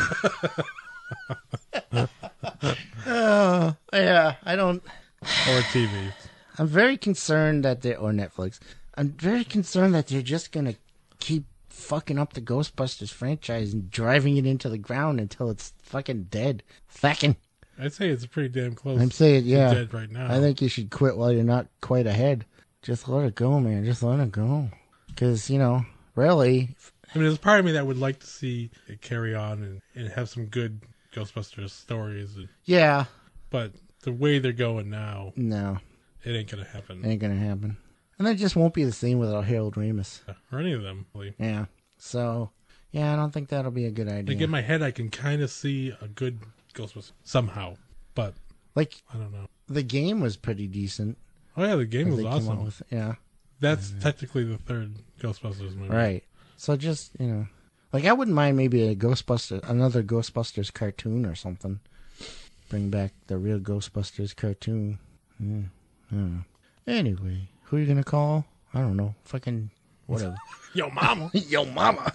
yeah. I don't. Or TV. I'm very concerned that or Netflix. I'm very concerned that they're just gonna keep fucking up the Ghostbusters franchise and driving it into the ground until it's fucking dead. Fucking. I'd say it's pretty damn close. I'm saying, to yeah. dead right now. I think you should quit while you're not quite ahead. Just let it go, man. Just let it go. Because, really. I mean, there's part of me that would like to see it carry on and have some good Ghostbusters stories. Yeah. But the way they're going now, No. it ain't going to happen. Ain't gonna happen. And that just won't be the same without Harold Ramis. Or any of them, really. Yeah. So, yeah, I don't think that'll be a good idea. Like in my head, I can kind of see a good Ghostbusters somehow. But Like, I don't know. the game was pretty decent. Oh, yeah, the game that was they came out awesome. with. Yeah. That's technically the third Ghostbusters movie. Right. So just, like I wouldn't mind maybe another Ghostbusters cartoon or something. Bring back the real Ghostbusters cartoon. Yeah. I don't know. Anyway, who are you going to call? I don't know. Fucking whatever. Yo, mama. Yo, mama.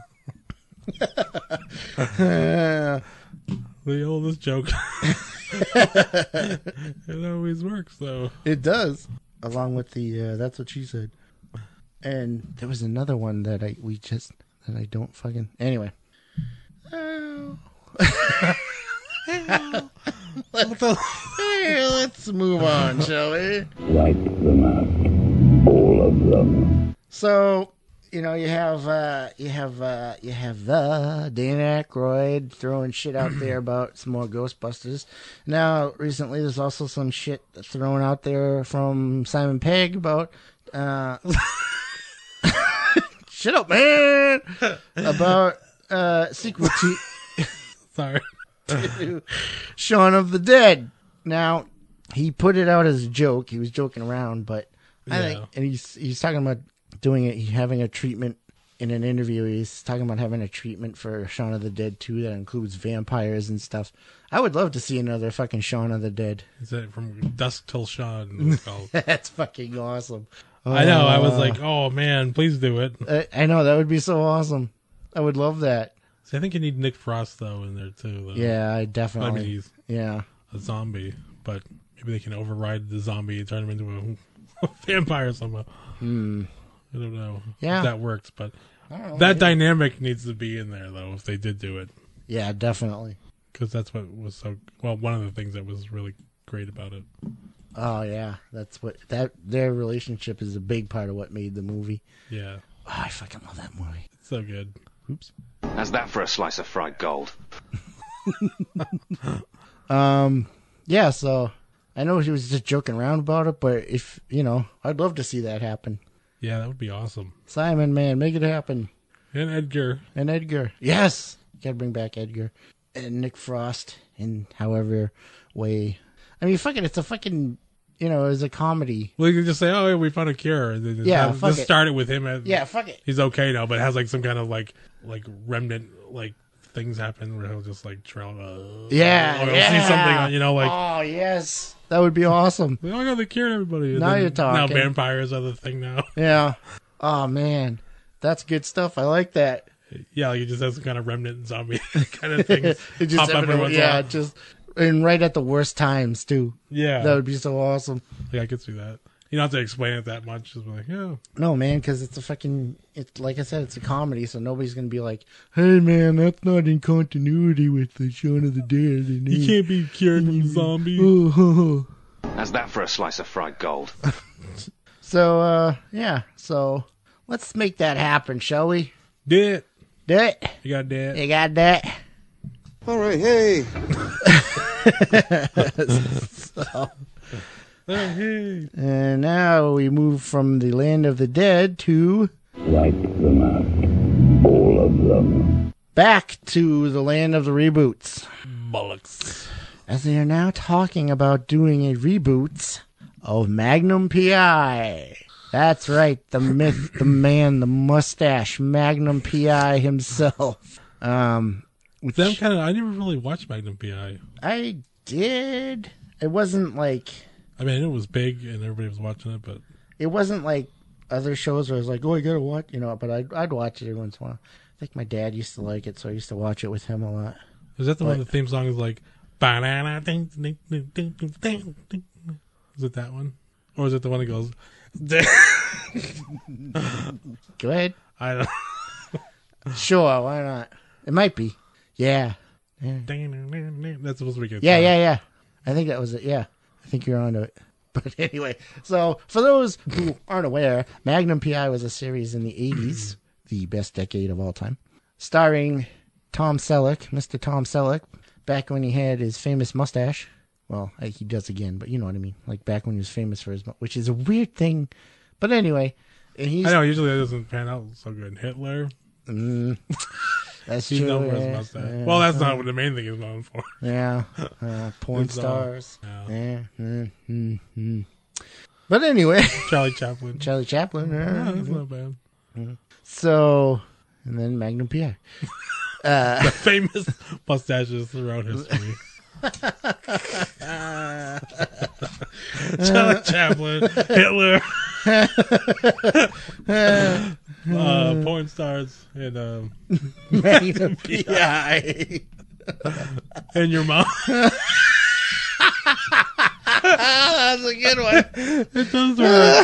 The oldest joke. It always works, though. It does. Along with the, that's what she said. And there was another one that I don't fucking, anyway. Let's move on, shall we? Like them out, all of them. So, you know, you have the Dan Aykroyd throwing shit out there about some more Ghostbusters. Now, recently, there's also some shit thrown out there from Simon Pegg about shut up, man, about sequel to Sorry. Shaun of the Dead. Now, he put it out as a joke. He was joking around, but I think, and he's talking about doing it, having a treatment in an interview. He's talking about having a treatment for Shaun of the Dead 2 that includes vampires and stuff. I would love to see another fucking Shaun of the Dead. Is that from Dusk Till Shaun? It's called. That's fucking awesome. I know. I was like, oh man, please do it. I know, that would be so awesome. I would love that. See, I think you need Nick Frost though in there too. Though. Yeah, I I definitely. mean, he's Yeah. a zombie, but maybe they can override the zombie and turn him into a vampire somehow. I don't know Yeah. if that works, but I don't know, that maybe. dynamic needs to be in there though if they did do it, Yeah, definitely. because that's what was so well. One of the things that was really great about it. Oh yeah, that's what their relationship is a big part of what made the movie. Yeah, Oh, I fucking love that movie. it's so good. Oops. How's that for a slice of fried gold? Yeah, so I know he was just joking around about it, but if I'd love to see that happen. Yeah, that would be awesome. Simon, man, make it happen. And Edgar. And Edgar, yes, gotta bring back Edgar and Nick Frost in however way. I mean, fucking, it's a fucking, it's a comedy. Well, you can just say, "Oh, yeah, we found a cure," and then just start it with him. Yeah, fuck it. He's okay now, but it has like some kind of like remnant things happen where he'll just trail. Yeah, or he'll see something on, oh yes, that would be awesome. oh, I got the cure, everybody. And Now then you're talking. Now vampires are the thing now. Yeah. Oh man, that's good stuff. I like that. Yeah, like it just has some kind of remnant zombie kind of thing. It just pop up every once in a while. just and right at the worst times too. Yeah, That would be so awesome. I could see that. You don't have to explain it that much. Just be like, yeah. No, man, because it's like I said, it's a comedy, so nobody's gonna be like, "Hey, man, that's not in continuity with the Shaun of the Dead." And You can't be cured from zombie. Oh. How's that for a slice of fried gold? So, yeah. So let's make that happen, shall we? Do it. Do it. You got that. You got that. All right, hey. So, Hey. and now we move from the land of the dead to Wipe them out. All of them. back to the land of the reboots. Bollocks. As they are now talking about doing a reboot of Magnum P.I. That's right, the myth, the man, the mustache, Magnum P.I. himself. With them I never really watched Magnum P.I. I did. It wasn't like I mean, it was big and everybody was watching it, but it wasn't like other shows where I was like, oh, I gotta watch, but I'd watch it every once in a while. I think my dad used to like it, so I used to watch it with him a lot. is that the one? The theme song is like, "Banana ding ding ding ding ding ding ding." Is it that one, or is it the one that goes? Go ahead. I don't. Sure, why not? It might be. Yeah. That's supposed to be good. Yeah. I think that was it. Yeah. I think you're onto it. But anyway, so for those who aren't aware, Magnum P.I. was a series in the 80s, the best decade of all time, starring Tom Selleck, Mr. Tom Selleck, back when he had his famous mustache. Well, he does again, but you know what I mean. Like back when he was famous for his, which is a weird thing. But anyway, and he's I know. Usually that doesn't pan out so good. Hitler. That's He's true. known for his mustache. Well, that's not what the main thing is known for. Yeah, porn It's, stars. yeah. Yeah. But anyway, Charlie Chaplin. Charlie Chaplin. Yeah, that's not bad. So, and then Magnum P.I. The famous mustaches throughout history. Charlie Chaplin, Hitler, porn stars, and Magnum P.I. and your mom. That's a good one. It does work.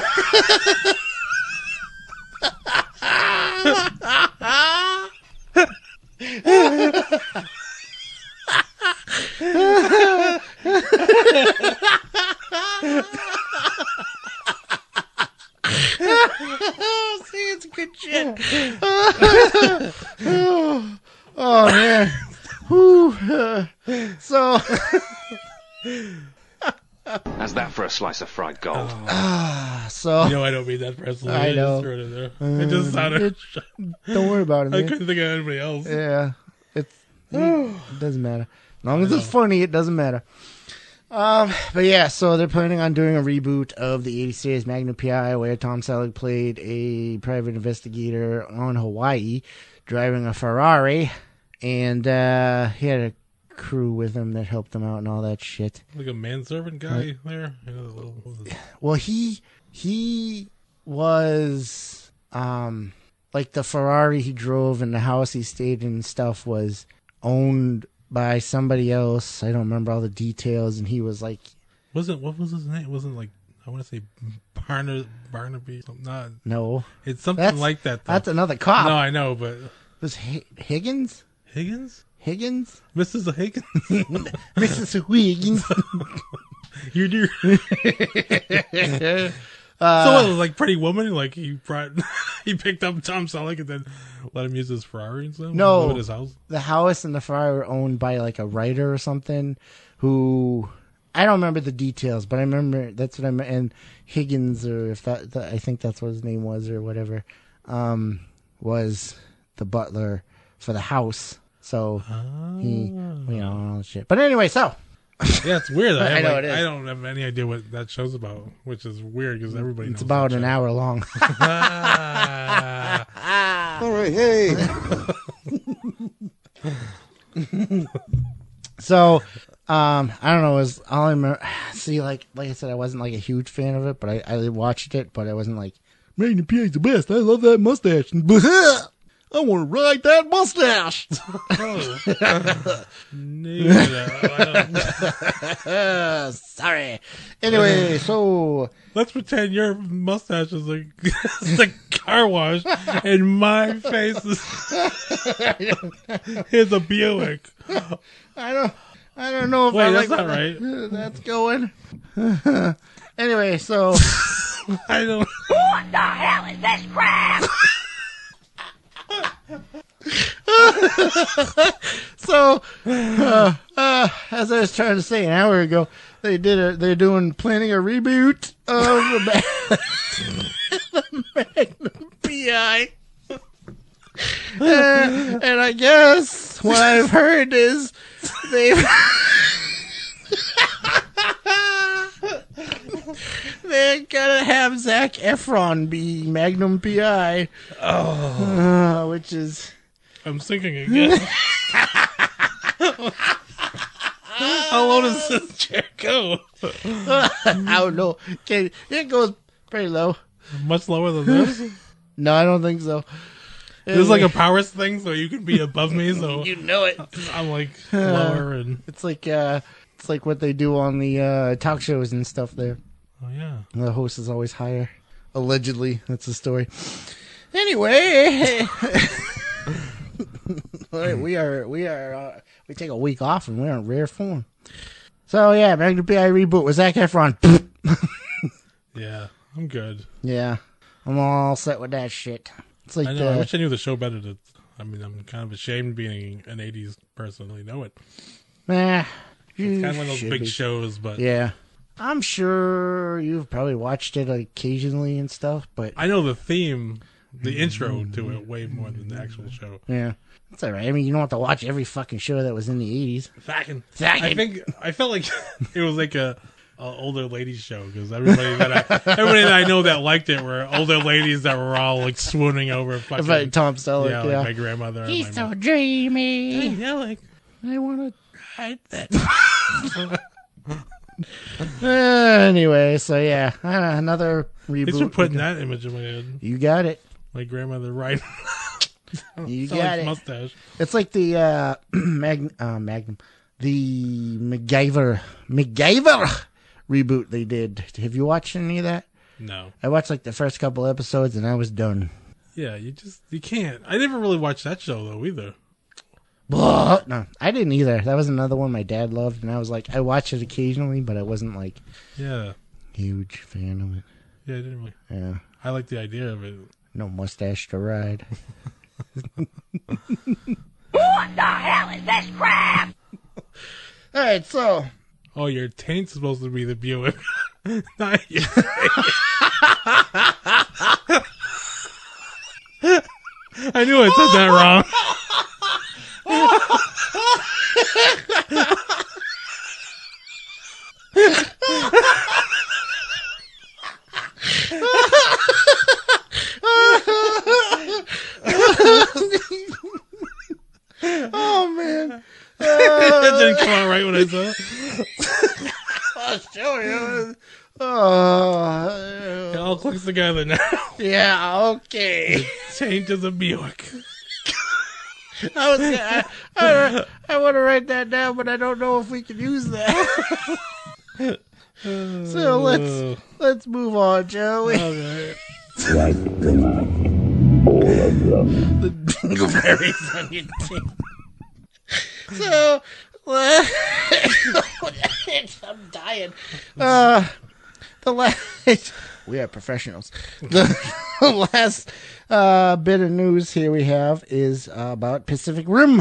See, It's good shit. Oh man. Whew. So How's that for a slice of fried gold? so I don't mean that personally. I know. Just threw it in there. It just sounded. don't worry about it, I man. couldn't think of anybody else. Yeah. It doesn't matter. As long as it's funny, it doesn't matter. But yeah, so they're planning on doing a reboot of the 80s series Magnum P.I. where Tom Selleck played a private investigator on Hawaii driving a Ferrari, and he had a crew with him that helped him out and all that shit. Like a manservant guy there. Well, he was like the Ferrari he drove and the house he stayed in and stuff was owned by somebody else. I don't remember all the details, and he was like, what was his name? Wasn't like, I want to say Barnaby. Not. no, It's something like that. Though. That's another cop. No, I know, but It was Higgins? Higgins, Mrs. Higgins. Mrs. Higgins. You do. So it was like Pretty Woman. Like he picked up Tom Selleck and then let him use his Ferrari and stuff. No. Live at his house. The house and the Ferrari were owned by like a writer or something who, I don't remember the details, but I remember that's what I meant. And Higgins, or if that I think that's what his name was or whatever, was the butler for the house. So he, all that shit. But anyway, so. Yeah, it's weird. I know it is. I don't have any idea what that show's about, which is weird because everybody knows It's about that an show. hour long. All right, hey. So, I don't know. It was all I remember. See, like I said, I wasn't like a huge fan of it, but I watched it, but I wasn't like, Magnum P.I.'s the best. I love that mustache. I want to ride that mustache. Sorry. Anyway, so Let's pretend your mustache is like the car wash, and my face is here's a Buick. I don't know if Wait, I that's like not right. That's going. Anyway, so I don't. What the hell is this crap? So, as I was trying to say an hour ago, they're planning a reboot of the Magnum P.I. And I guess what I've heard is they're gonna have Zac Efron be Magnum P.I. Which is. I'm sinking again. How low does this chair go? I don't know. Okay, it goes pretty low. Much lower than this. No, I don't think so. This is like a powers thing, so you can be above me. So You know it. I'm like lower, and It's like what they do on the talk shows and stuff there. oh yeah. The host is always higher. Allegedly. That's the story. Anyway. All right, we take a week off and we're in rare form. So yeah, Magnum P.I. reboot with Zac Efron. Yeah, I'm good. Yeah, I'm all set with that shit. It's like I know. I wish I knew the show better. I'm kind of ashamed being an '80s person. I know it. It's It's kind of one of those big shows, but Yeah, I'm sure you've probably watched it occasionally and stuff, but I know the theme, the intro to it, way more than the actual show. yeah, it's all right. I mean, you don't have to watch every fucking show that was in the 80s. Fucking. Fucking. I felt like it was like a older ladies show because everybody that I know that liked it were older ladies that were all like swooning over fucking But Tom Selleck, yeah, yeah. like my grandmother. and He's my so mom. dreamy. Yeah, like I want to hide that. Anyway, so yeah, another reboot. thanks for putting that image in my head. You got it. My grandmother riding You Selleck's got it. mustache. It's like the Magnum, the MacGyver reboot they did. Have you watched any of that? No. I watched like the first couple episodes and I was done. Yeah, you can't. I never really watched that show though either. No, I didn't either. That was another one my dad loved, and I was like, I watch it occasionally, but I wasn't like Yeah. huge fan of it. Yeah, I didn't really. Yeah. I like the idea of it. No mustache to ride. What the hell is this crap? All right, so Oh, your taint's supposed to be the Buick. Not your I knew I said that wrong. oh man, It didn't come out right when I said it. I'll show you. It all clicks together now. Yeah, okay. Taint is a Buick. I want to write that down, but I don't know if we can use that. So let's move on, shall we? Okay. Like them. All of them. The dingleberries on your teeth. So, I'm dying. The last, we are professionals. The last bit of news here we have is about Pacific Rim,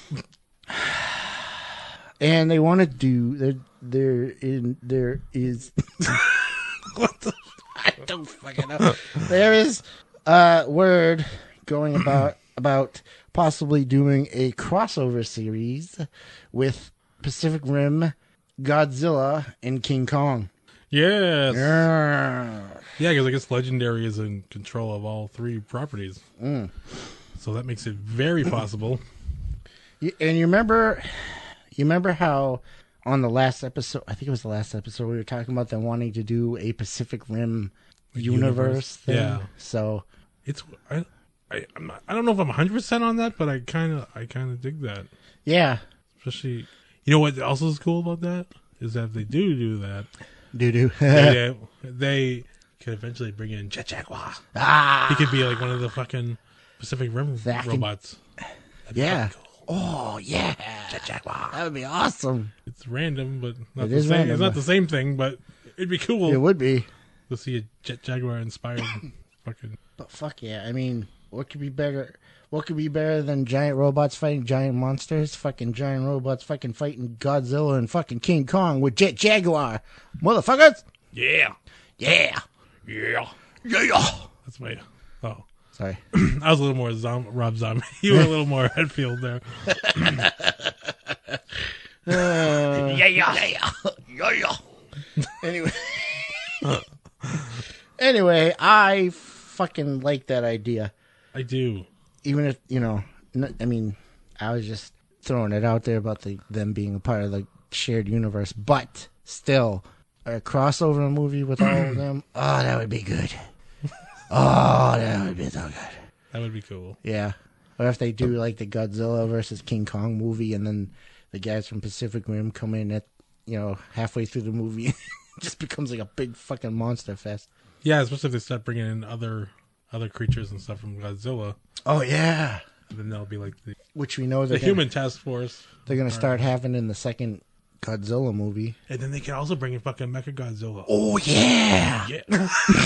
and they want to do there is what the I don't fucking know. There is word going about possibly doing a crossover series with Pacific Rim, Godzilla, and King Kong. Yes. Yeah. Yeah, because I guess Legendary is in control of all three properties. So that makes it very possible. And you remember how on the last episode, I think it was the last episode, we were talking about them wanting to do a Pacific Rim universe thing. Yeah. So It's I don't know if I'm 100% on that, but I kind of dig that. yeah, Especially, you know what also is cool about that is that if they do that, they could eventually bring in Jet Jaguar. He could be like one of the fucking Pacific Rim robots. Yeah. Cool. Oh yeah, Jet Jaguar. That would be awesome. It's random, but not It the is same. random, It's not but- the same thing, but it'd be cool It would be. to see a Jet Jaguar inspired fucking. But fuck yeah, I mean, what could be better? What could be better than giant robots fighting giant monsters? Fucking giant robots fucking fighting Godzilla and fucking King Kong with Jet Jaguar. Motherfuckers! Yeah. Yeah! Yeah. Yeah! That's my. Oh. Sorry. I was a little more Rob Zombie. You were a little more Hetfield there. Anyway, I fucking like that idea. I do. Even if, I mean, I was just throwing it out there about them being a part of the shared universe, but still, a crossover movie with all of them, oh, that would be good. Oh, that would be so good. That would be cool. Yeah. Or if they do like the Godzilla versus King Kong movie, and then the guys from Pacific Rim come in at, halfway through the movie, it just becomes like a big fucking monster fest. Yeah, especially if they start bringing in other creatures and stuff from Godzilla. Oh yeah. And then they'll be like Which we know the they're human task force. They're gonna start having in the second Godzilla movie. And then they can also bring in fucking Mecha Godzilla. Oh yeah. Yeah.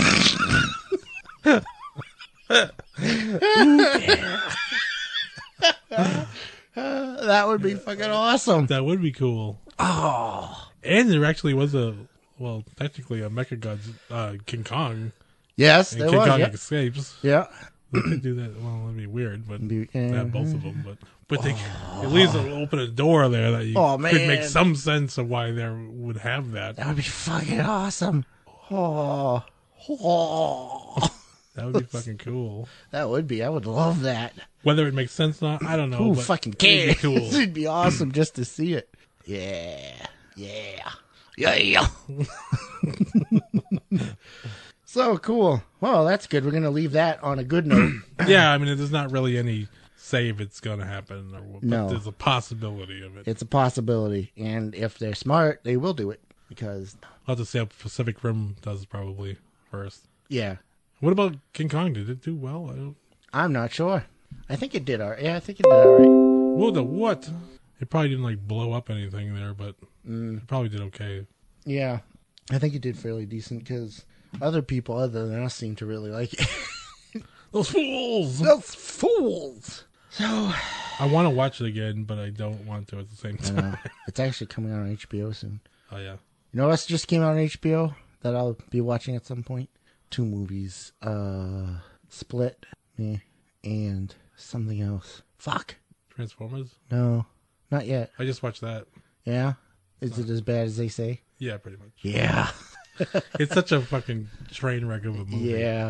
That would be fucking awesome. That would be cool. Oh. And there actually was technically a Mecha King Kong. Yes, And there King was. Kong Yeah. escapes. Yeah. They could do that. Well, that'd be weird, but have both of them. But they Oh. at least open a door there that you Oh, could make man. some sense of why they would have that. That would be fucking awesome. Oh. Oh. That would be fucking cool. That would be. I would love that. Whether it makes sense or not, I don't know. Who but fucking it'd be cares? cool. It'd be awesome just to see it. Yeah. Yeah. Yeah. So cool. Well, that's good. We're going to leave that on a good note. Yeah, I mean, there's not really any say if it's going to happen, but No. there's a possibility of it. It's a possibility. And if they're smart, they will do it. Because, I'll have to see how Pacific Rim does probably first. yeah. What about King Kong? Did it do well? I'm not sure. I think it did all right. Yeah, I think it did all right. Well, the what? It probably didn't like blow up anything there, but it probably did okay. Yeah. I think it did fairly decent because other people other than us seem to really like it. Those fools. Those fools. So I want to watch it again, but I don't want to at the same I time. know. It's actually coming out on HBO soon. Oh yeah. You know what else just came out on HBO that I'll be watching at some point? 2 movies. Split, and something else. Fuck. Transformers. No, not yet. I just watched that. Yeah? Is it as bad as they say? Yeah, pretty much. Yeah. It's such a fucking train wreck of a movie. Yeah.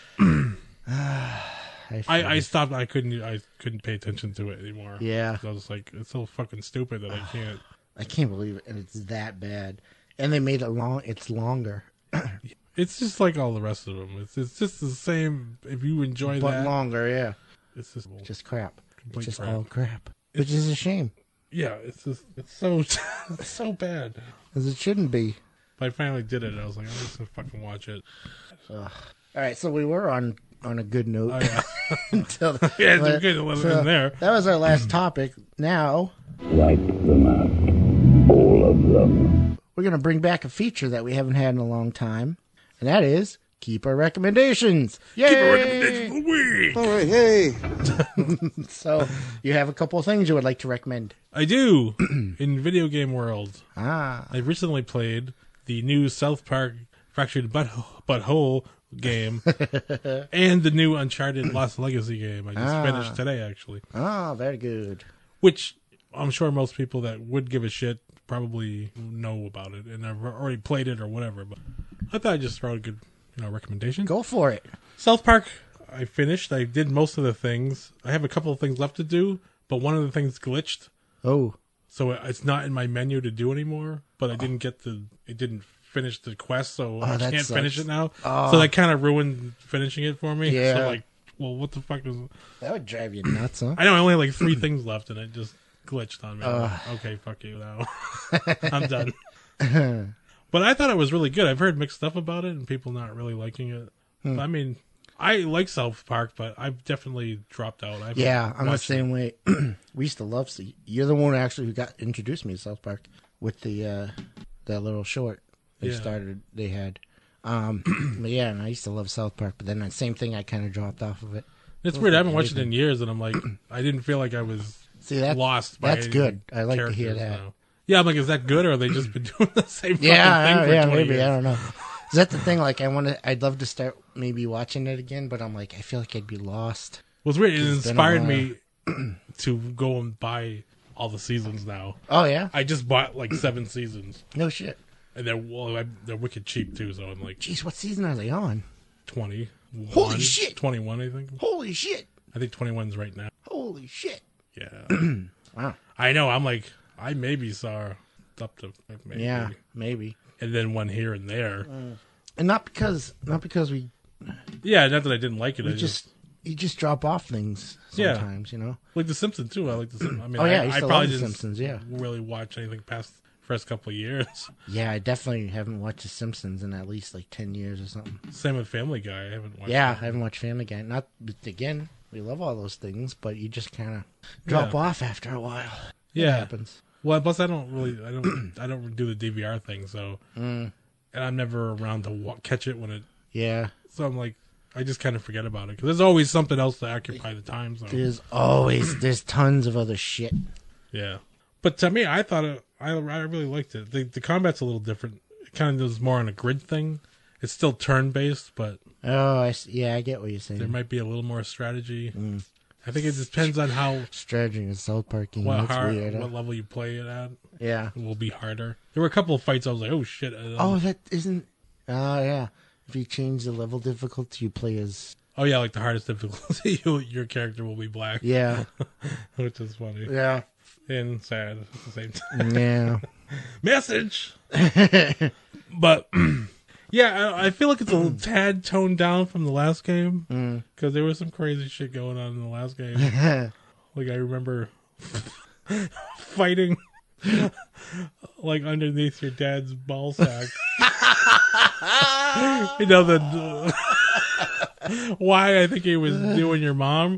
I stopped. I couldn't pay attention to it anymore. Yeah. I was like, it's so fucking stupid that I can't. I can't believe it, and it's that bad. And they made it long. It's longer, It's just like all the rest of them. It's just the same. If you enjoy but that, longer. Yeah, it's just crap. complete It's just crap. all crap, which is a shame, Yeah, it's so it's so bad. because it shouldn't be. But I finally did it. I was like, I'm just gonna fucking watch it. All right, so we were on a good note Oh yeah, until yeah, but- it's good to live so in there. that was our last topic. Now Wipe them out. All of them. we're gonna bring back a feature that we haven't had in a long time, and that is keep our recommendations. Yay! Keep a recommendation for the week. All right, hey. So you have a couple of things you would like to recommend. I do. In video game world, Ah, I recently played the new South Park Fractured Butthole game and the new Uncharted Lost Legacy game. I just finished today, actually. very good. Which I'm sure most people that would give a shit probably know about it and have already played it or whatever. But I thought I'd just throw a good, recommendation. Go for it. South Park, I finished. I did most of the things. I have a couple of things left to do, but one of the things glitched. Oh, So it's not in my menu to do anymore, but I didn't it didn't finish the quest, so I that can't finish sucks. it now. So that kind of ruined finishing it for me. Yeah. So like, well, what the fuck is... that would drive you nuts, huh? I know I only had like 3 things left, and it just glitched on me. I'm like, okay, fuck you now. I'm done. But I thought it was really good. I've heard mixed stuff about it, and people not really liking it. But, I mean, I like South Park, but I've definitely dropped out. I've Yeah, I'm the watched it. same way. We used to love. You're the one actually who got introduced me to South Park with the that little short they Yeah. started. They had, but yeah, and I used to love South Park. But then the same thing, I kind of dropped off of it. It's weird. I haven't watched it in years, and I'm like, I didn't feel like I was See that? lost by That's any good. I like to hear characters, that. so. Yeah, I'm like, is that good, or have they just been doing the same Yeah, fucking thing for yeah, 20 maybe years? I don't know. Is that the thing? Like, I'd love to start maybe watching it again, but I'm like, I feel like I'd be lost. Well, it's weird. It It's been a inspired while. me to go and buy all the seasons now. Oh yeah, I just bought like 7 seasons, no shit. and they're wicked cheap too. So I'm like Jeez, what season are they on? 20. Holy shit. 21, I think. Holy shit! I think 21's right now. Holy shit! Yeah. Wow. I know. I'm like, I maybe saw up to maybe. Yeah, maybe. And then one here and there. And not because we Yeah, not that I didn't like it. I you just drop off things Yeah. sometimes, you know. like The Simpsons too. I like The Simpsons. I mean, Oh, yeah, I I used to probably love The didn't Simpsons, yeah. really watch anything past the first couple of years. Yeah, I definitely haven't watched The Simpsons in at least like 10 years or something. Same with Family Guy. I haven't watched. Yeah, I that. haven't watched Family Guy. Not again. We love all those things, but you just kind of drop Yeah. off after a while. It Yeah. happens. Well, plus I don't do the DVR thing, so and I'm never around to catch it when it. Yeah, So I'm like, I just kind of forget about it because there's always something else to occupy the time. So there's tons of other shit. yeah, but to me, I thought I really liked it. The combat's a little different. It kind of does more on a grid thing. It's still turn based, but Oh, I get what you're saying. there might be a little more strategy. I think it depends on how Strategy in South Park game. what That's weird. what level you play it at. Yeah. It will be harder. There were a couple of fights I was like, oh shit. Oh, that isn't. Oh, yeah. If you change the level difficulty, you play as. Oh yeah, like the hardest difficulty, your character will be black. Yeah. Which is funny Yeah. and sad at the same time. Yeah. Message, but yeah, I feel like it's a little tad toned down from the last game because there was some crazy shit going on in the last game. Like I remember fighting like underneath your dad's ball sack. You know the why I think he was doing your mom,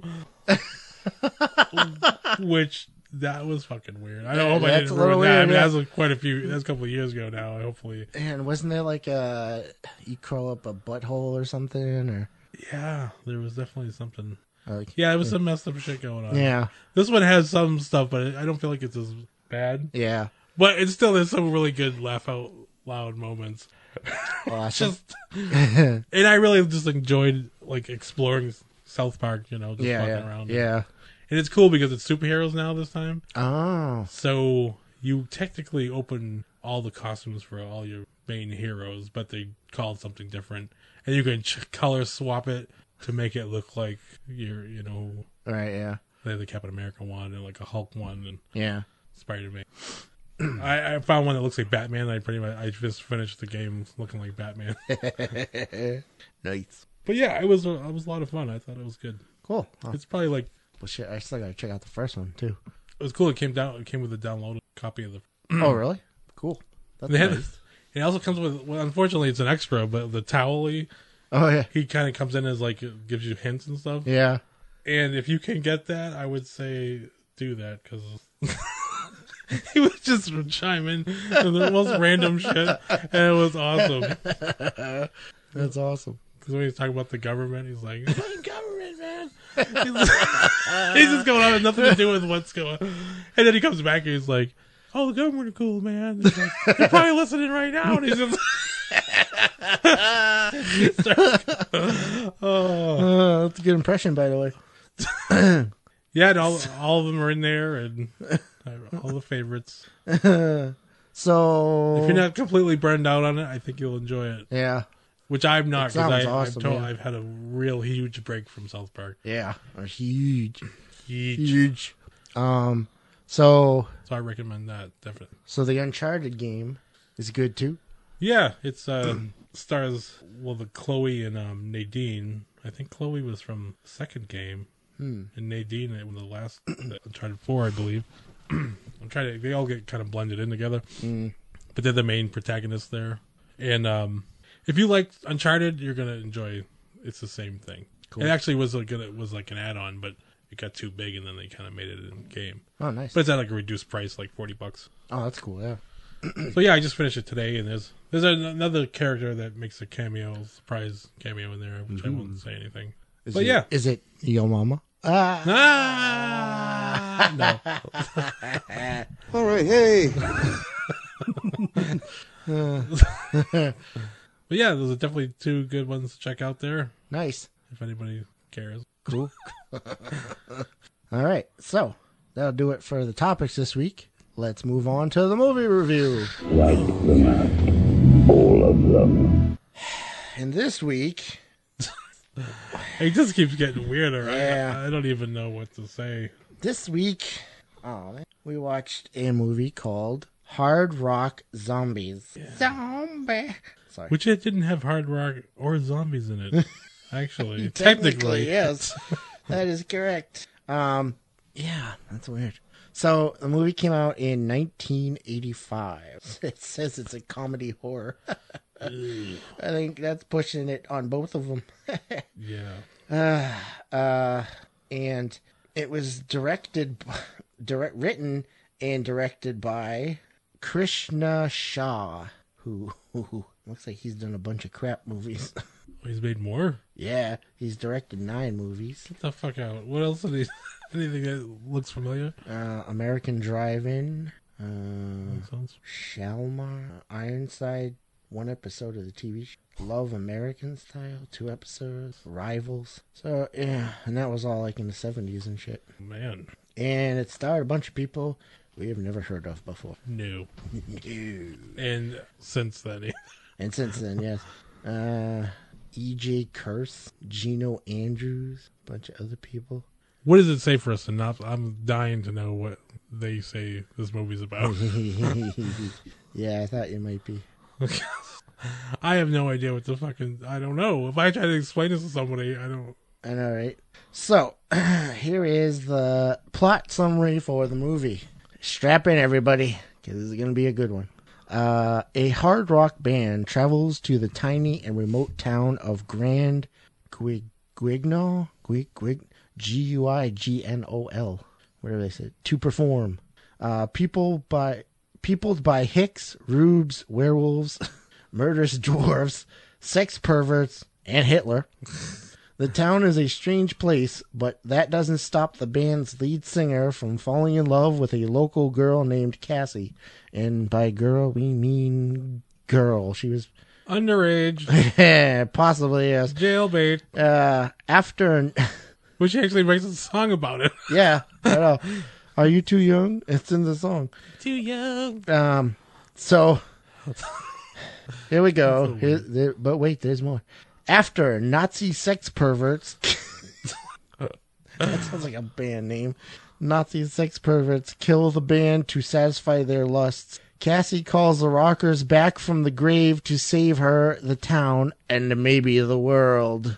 which that was fucking weird. I don't hope I That's didn't a little ruin that. I weird, mean, yeah. that was that's a couple of years ago now. Hopefully, And wasn't there like you crawl up a butthole or something? Or Yeah, there was definitely something. Like, Yeah, it was some messed up shit going on. yeah, This one has some stuff, but I don't feel like it's as bad. yeah. But it still has some really good laugh out loud moments. Awesome. Just, and I really just enjoyed like exploring South Park. You know, just yeah, walking yeah, around. yeah. And it's cool because it's superheroes now this time. Oh, So you technically open all the costumes for all your main heroes, but they call it something different, and you can color swap it to make it look like you're, you know, right, yeah, they have the Captain America one and like a Hulk one and yeah. Spider-Man. I found one that looks like Batman. I just finished the game looking like Batman. Nice. But yeah, it was a lot of fun. I thought it was good. Cool. Huh. It's probably like Well, shit, I still gotta check out the first one too. it was cool. It came with a downloaded copy of the. Oh, really? Cool. That's They had- nice. It also comes with. Well, unfortunately, it's an extra, but the towel Oh, yeah. he kind of comes in as like gives you hints and stuff. Yeah. And if you can get that, I would say do that because he would just chime in with the most random shit, and it was awesome. That's awesome. Because when he's talking about the government, he's like, "Government, man." He's just going on with nothing to do with what's going on. And then he comes back and he's like, "Oh, the government are cool, man." He's like, "They're probably listening right now." And he's just. That's a good impression, by the way. Yeah, and all of them are in there, and all the favorites. So If you're not completely burned out on it, I think you'll enjoy it. yeah, Which I'm not, It sounds because awesome, yeah. I've had a real huge break from South Park. yeah, are huge, Huge. huge. So So I recommend that, definitely. the Uncharted game is good too. Yeah, it's stars, well, the Chloe and Nadine. I think Chloe was from the second game, and Nadine in the last Uncharted 4, I believe. They all get kind of blended in together, but they're the main protagonists there. And if you like Uncharted, you're gonna enjoy. It's the same thing. Cool. It actually was like an add-on, but it got too big, and then they kind of made it in game. Oh, nice. But it's at like a reduced price, like $40. Oh, that's cool. Yeah. So yeah, I just finished it today, and there's another character that makes a surprise cameo in there, which I won't say anything. Is it your mama? No. All right, hey. But yeah, those are definitely two good ones to check out there Nice. if anybody cares. Cool. All right, so that'll do it for the topics this week. Let's move on to the movie review. Like the map, all of them. And this week, It just keeps getting weirder. Yeah. I don't even know what to say. we watched a movie called Hard Rock Zombies. Zombie. Sorry. Which it didn't have hard rock or zombies in it. Actually, Technically, yes. That is correct. Yeah, that's weird. So the movie came out in 1985. It says it's a comedy horror. I think that's pushing it on both of them. Yeah. And it was written and directed by Krishna Shah, who looks like he's done a bunch of crap movies. He's made more? Yeah, he's directed 9 movies. Get the fuck out. What else did he... Anything that looks familiar? American Drive-In, Sounds... Shalmar, Ironside, 1 episode of the TV show, Love American Style, 2 episodes, Rivals. So, yeah, and that was all like in the 70s and shit. Man. And it starred a bunch of people we have never heard of before. No. And since then... And since then, yes. E.J. Curse, Gino Andrews, a bunch of other people. What does it say for a synopsis? I'm dying to know what they say this movie's about. Yeah, I thought you might be. I have no idea what the fucking... I don't know. If I try to explain this to somebody, I don't... I know, right? So, here is the plot summary for the movie. Strap in, everybody, because this is going to be a good one. A hard rock band travels to the tiny and remote town of Grand Guignol, Guignol, whatever they said, to perform. Peopled by hicks, rubes, werewolves, murderous dwarves, sex perverts, and Hitler. The town is a strange place, but that doesn't stop the band's lead singer from falling in love with a local girl named Cassie. And by girl, we mean girl. She was underage. possibly, yes. Jailbait. After... Which actually makes a song about it. Yeah, I know. Are you too young? It's in the song. Too young. So, here we go. But wait, there's more. After Nazi sex perverts... That sounds like a band name. Nazi sex perverts kill the band to satisfy their lusts. Cassie calls the rockers back from the grave to save her, the town, and maybe the world.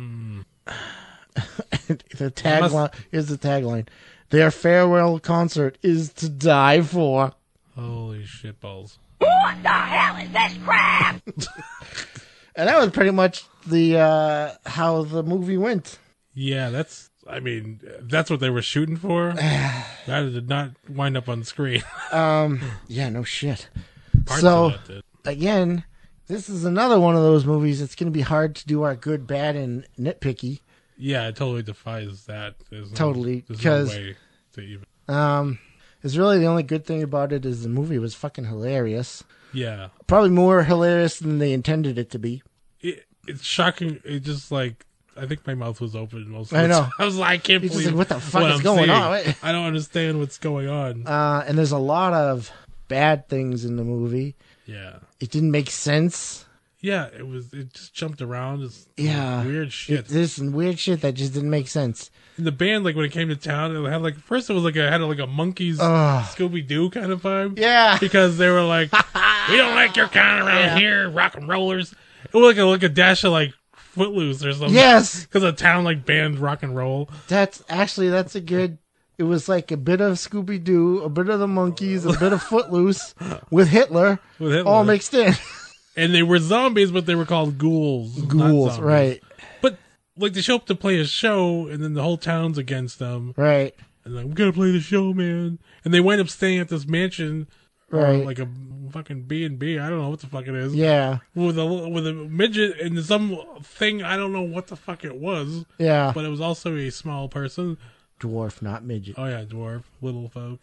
The tagline is the tagline. Their farewell concert is to die for. Holy shitballs. What the hell is this crap? And that was pretty much the how the movie went. Yeah, that's what they were shooting for. That did not wind up on screen. Yeah, no shit. Parts So, of that did. again, this is another one of those movies that's going to be hard to do our good, bad, and nitpicky. Yeah, it totally defies that. There's Totally, no 'cause- way to even. It's really the only good thing about it is the movie was fucking hilarious. Yeah, Probably more hilarious than they intended it to be. it's shocking. It just like I think my mouth was open most of I the know. time. I was like, I can't You're just believe like, what the fuck is I'm going seeing. on? What? I don't understand what's going on. And there's a lot of bad things in the movie. Yeah, It didn't make sense. yeah. It just jumped around. It's Yeah. weird shit. There's some weird shit that just didn't make sense. In the band, like when it came to town, it had like first it was like had like a monkeys Ugh. Scooby Doo kind of vibe. Yeah. Because they were like, we don't like your kind around here, rock and rollers. It was like a dash of like Footloose or something. Yes. Because the town like banned rock and roll. That's a good. It was like a bit of Scooby Doo, a bit of the Monkees, a bit of Footloose with Hitler, all mixed in. And they were zombies, but they were called ghouls. not Ghouls, zombies. right? But like they show up to play a show, and then the whole town's against them. Right. And like, we gotta play the show, man. And they wind up staying at this mansion, Right. like a fucking B&B. I don't know what the fuck it is. Yeah. With a midget and some thing. I don't know what the fuck it was. Yeah. But it was also a small person. Dwarf, not midget. Oh yeah, dwarf, little folk,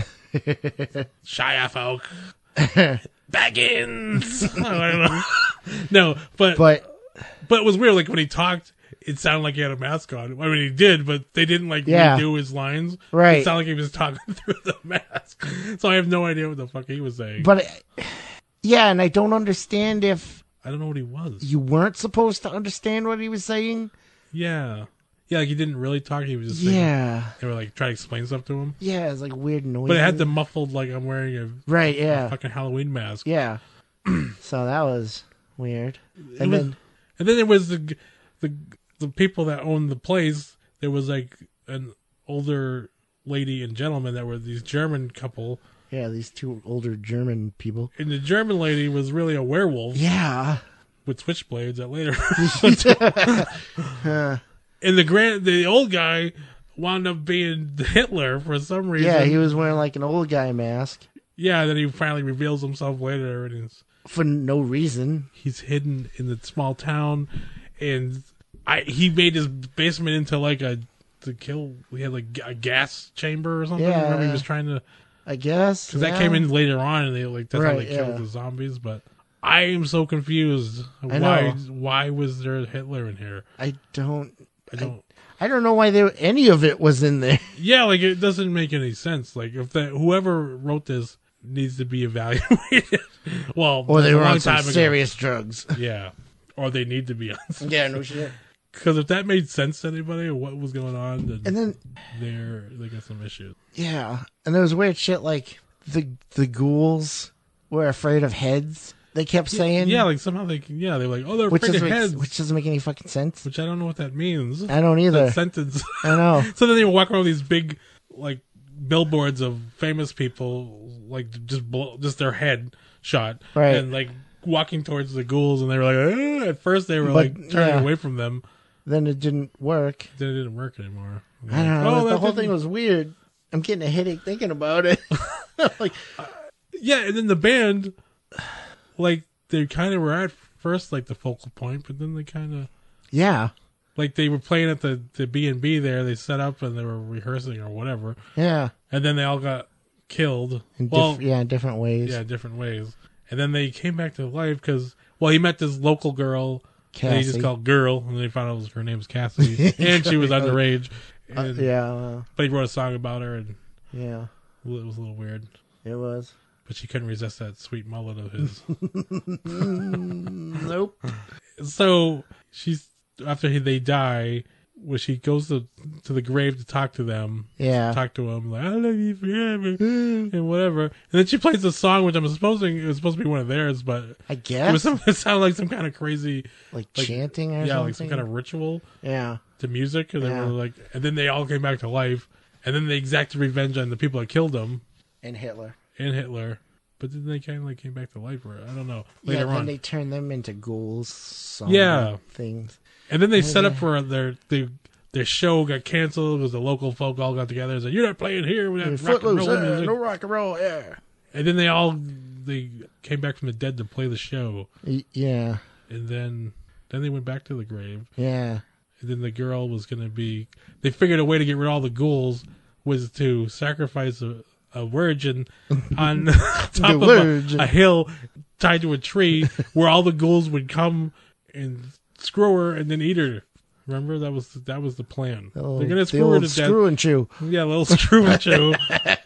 shy folk, Baggins. I don't know. No, but it was weird. Like when he talked, it sounded like he had a mask on. I mean, he did, but they didn't like redo his lines. Right. It sounded like he was talking through the mask. So I have no idea what the fuck he was saying. But yeah, and I don't understand if I don't know what he was. you weren't supposed to understand what he was saying. Yeah. Yeah, like he didn't really talk. He was just saying, Yeah. they were like trying to explain stuff to him. Yeah, it's like weird noise. But it had the muffled, like I'm wearing a Right, yeah. fucking Halloween mask. Yeah. So that was weird. And then there was the people that owned the place. There was like an older lady and gentleman that were these German couple. Yeah, these two older German people. And the German lady was really a werewolf. Yeah. With switchblades that later. And the old guy wound up being Hitler for some reason. Yeah, he was wearing like an old guy mask. Yeah, then he finally reveals himself later, and for no reason. He's hidden in the small town, and he made his basement into like he had like a gas chamber or something. Yeah. Remember he was trying to, I guess, because that came in later on, and that's how they Right, killed the zombies. But I am so confused. Why was there Hitler in here? I don't know why any of it was in there. Yeah, like it doesn't make any sense. Like if whoever wrote this needs to be evaluated. Well, or they were on some some serious drugs. Yeah, or they need to be on. Yeah, no shit. Because if that made sense to anybody or what was going on, then they got some issues. Yeah, and there was weird shit like the ghouls were afraid of heads. They kept saying, yeah, like somehow they were like, oh, they're afraid of heads, which doesn't make any fucking sense. Which I don't know what that means. I don't either. That sentence. I know. So then they walk around these big like billboards of famous people, like just their head shot, right, and like walking towards the ghouls, and they were like, at first they were like turning away from them. Then it didn't work. Then it didn't work anymore. I don't know. The whole thing was weird. I'm getting a headache thinking about it. Yeah, and then the band, like they kind of were at first like the focal point, but then they kind of Like they were playing at the B&B there. They set up and they were rehearsing or whatever. Yeah. And then they all got killed. In different ways. Yeah, different ways. And then they came back to life because, well, he met this local girl. Cassie. That he just called Girl. And they found out her name was Cassie. And she was underage. And, but he wrote a song about her. And yeah. It was a little weird. It was. But she couldn't resist that sweet mullet of his. Nope. So she's after they die, when she goes to the grave to talk to them, talk to him like I love you forever and whatever, and then she plays a song which I'm supposing it was supposed to be one of theirs, but I guess it sounded like some kind of crazy like chanting or something. like some kind of ritual. Yeah, to music, and they were like, and then they all came back to life, and then they exacted revenge on the people that killed them and Hitler. But then they kind of like came back to life, or I don't know. Later on, they turned them into ghouls. Things. And then they set up for their show got canceled because the local folk all got together and said, "You're not playing here. We have rock and roll music. No rock and roll." Yeah. And then they came back from the dead to play the show. Yeah. And then they went back to the grave. Yeah. And then the girl was going to be. They figured a way to get rid of all the ghouls was to sacrifice a virgin on top of a hill tied to a tree where all the ghouls would come and screw her and then eat her. Remember, that was the plan. They're gonna screw her to death. Screw and chew. Yeah, a little screw and chew.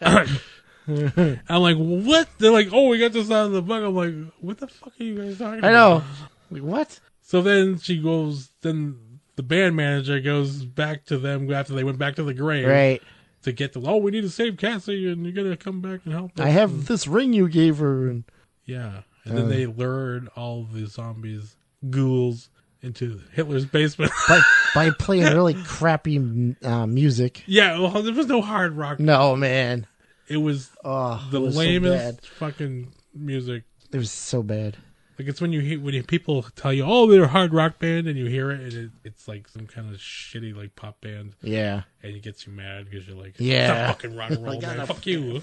I'm like, what? They're like, oh, we got this out of the book. I'm like, what the fuck are you guys talking about? I know. Like, what? So then she goes. Then the band manager goes back to them after they went back to the grave, right? To get the we need to save Cassie, and you're gonna come back and help us. I have this ring you gave her, and yeah, and then they lured all the zombies, ghouls, into Hitler's basement by playing really crappy music. Yeah, well, there was no hard rock. No, man, it was the lamest fucking music. It was so bad. Like it's when people tell you, "Oh, they're a hard rock band," and you hear it, and it's like some kind of shitty like pop band. Yeah, and it gets you mad because you're like, "Yeah, it's not fucking rock and roll, like, man. Fuck you."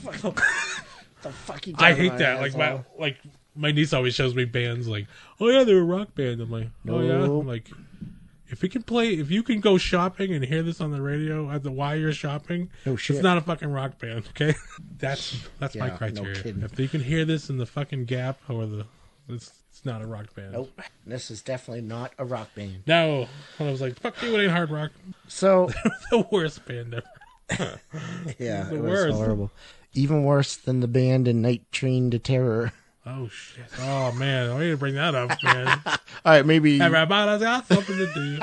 The fuck you I hate that. Like my niece always shows me bands like, "Oh yeah, they're a rock band." I'm like, "Oh yeah." I'm like, if you can go shopping and hear this on the radio while you're shopping, it's not a fucking rock band, okay? That's my criteria. No, if you can hear this in the fucking Gap or it's not a rock band. Nope. This is definitely not a rock band. No. And I was like, fuck you, it ain't hard rock. So the worst band ever. Yeah, it was horrible. Even worse than the band in Night Train to Terror. Oh shit! Oh man, I need to bring that up, man. All right, maybe everybody's got something to do.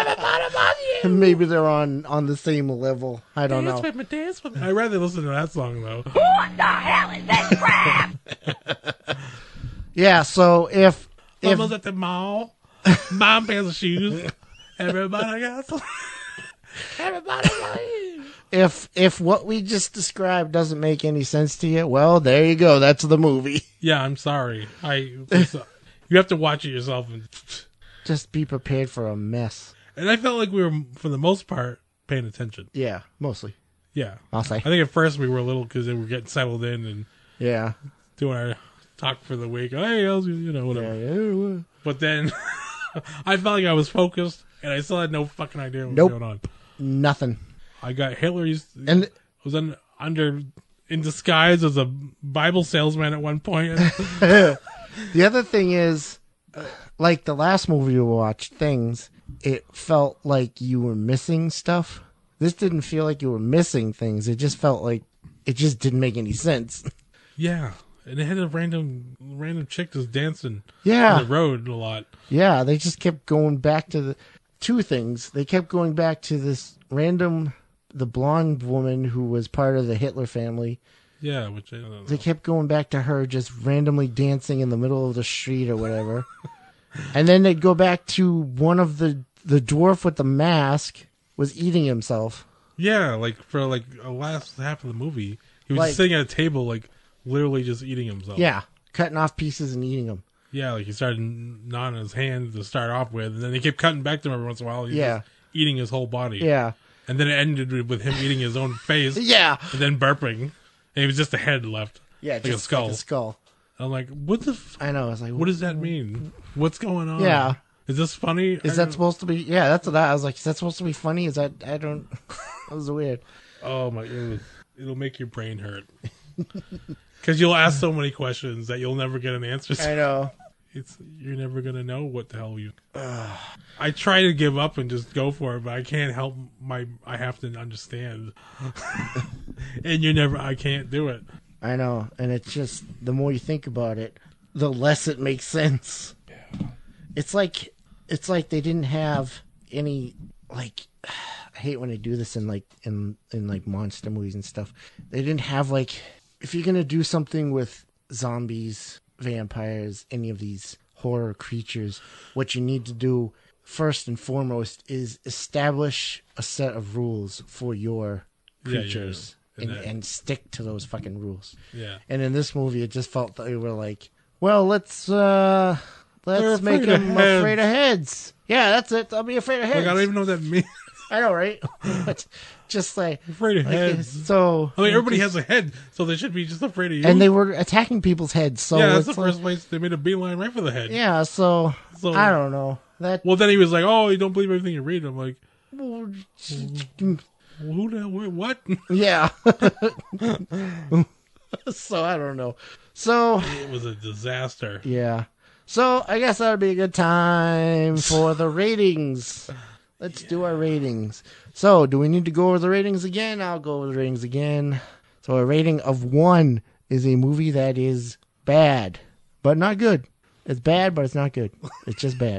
Maybe they're on the same level. I don't know. Dance with me. I'd rather listen to that song though. What the hell is that crap? Yeah, so if Mama's at the mall, mom pairs of shoes, everybody got some. Everybody got If what we just described doesn't make any sense to you, well, there you go. That's the movie. Yeah, I'm sorry. You have to watch it yourself and just be prepared for a mess. And I felt like we were, for the most part, paying attention. Yeah, mostly. Yeah, I'll say. I think at first we were a little because they were getting settled in and doing our talk for the week. Hey, whatever. Yeah. But then I felt like I was focused, and I still had no fucking idea what was going on. Nothing. I got Hitler. Was in disguise as a Bible salesman at one point. The other thing is, like the last movie we watched, Things, it felt like you were missing stuff. This didn't feel like you were missing things. It just felt like it just didn't make any sense. Yeah. And they had a random chick just dancing on the road a lot. Yeah, they just kept going back to the two things. They kept going back to this the blonde woman who was part of the Hitler family. Yeah, which I don't know. They kept going back to her just randomly dancing in the middle of the street or whatever. And then they'd go back to one of the dwarf with the mask was eating himself. Yeah, like for like the last half of the movie, he was just sitting at a table, like literally just eating himself. Yeah, cutting off pieces and eating them. Yeah, like he started gnawing his hand to start off with, and then he kept cutting back to him every once in a while. He was eating his whole body. Yeah. And then it ended with him eating his own face. Yeah. And then burping. And it was just a head left. Yeah, like just a skull. like a skull. I'm like, what the I know. I was like, what does that mean? What's going on? Yeah. Is this funny? Is that supposed to be? Yeah, that's what I was like. Is that supposed to be funny? Is that I don't. That was weird. Oh my! It'll make your brain hurt because you'll ask so many questions that you'll never get an answer. I know. You're never gonna know what the hell you. I try to give up and just go for it, but I can't help I have to understand, and I can't do it. I know, and it's just the more you think about it, the less it makes sense. Yeah. It's like they didn't have any like. I hate when they do this in like monster movies and stuff. They didn't have like if you're gonna do something with zombies, vampires, any of these horror creatures, what you need to do first and foremost is establish a set of rules for your creatures and stick to those fucking rules. Yeah. And in this movie, it just felt they were like, well, let's make them afraid of heads. Yeah, that's it. I'll be afraid of heads. Like, I don't even know what that means. I know, right? But just like afraid of heads. So I mean, everybody has a head, so they should be just afraid of you. And they were attacking people's heads. So yeah, that's the first place they made a beeline right for the head. Yeah, so I don't know that. Well, then he was like, "Oh, you don't believe everything you read." I'm like, well, "Who the hell? What?" Yeah. So I don't know. So it was a disaster. Yeah. So I guess that would be a good time for the ratings. Let's do our ratings. So, do we need to go over the ratings again? I'll go over the ratings again. So, a rating of 1 is a movie that is bad, but not good. It's bad, but it's not good. It's just bad.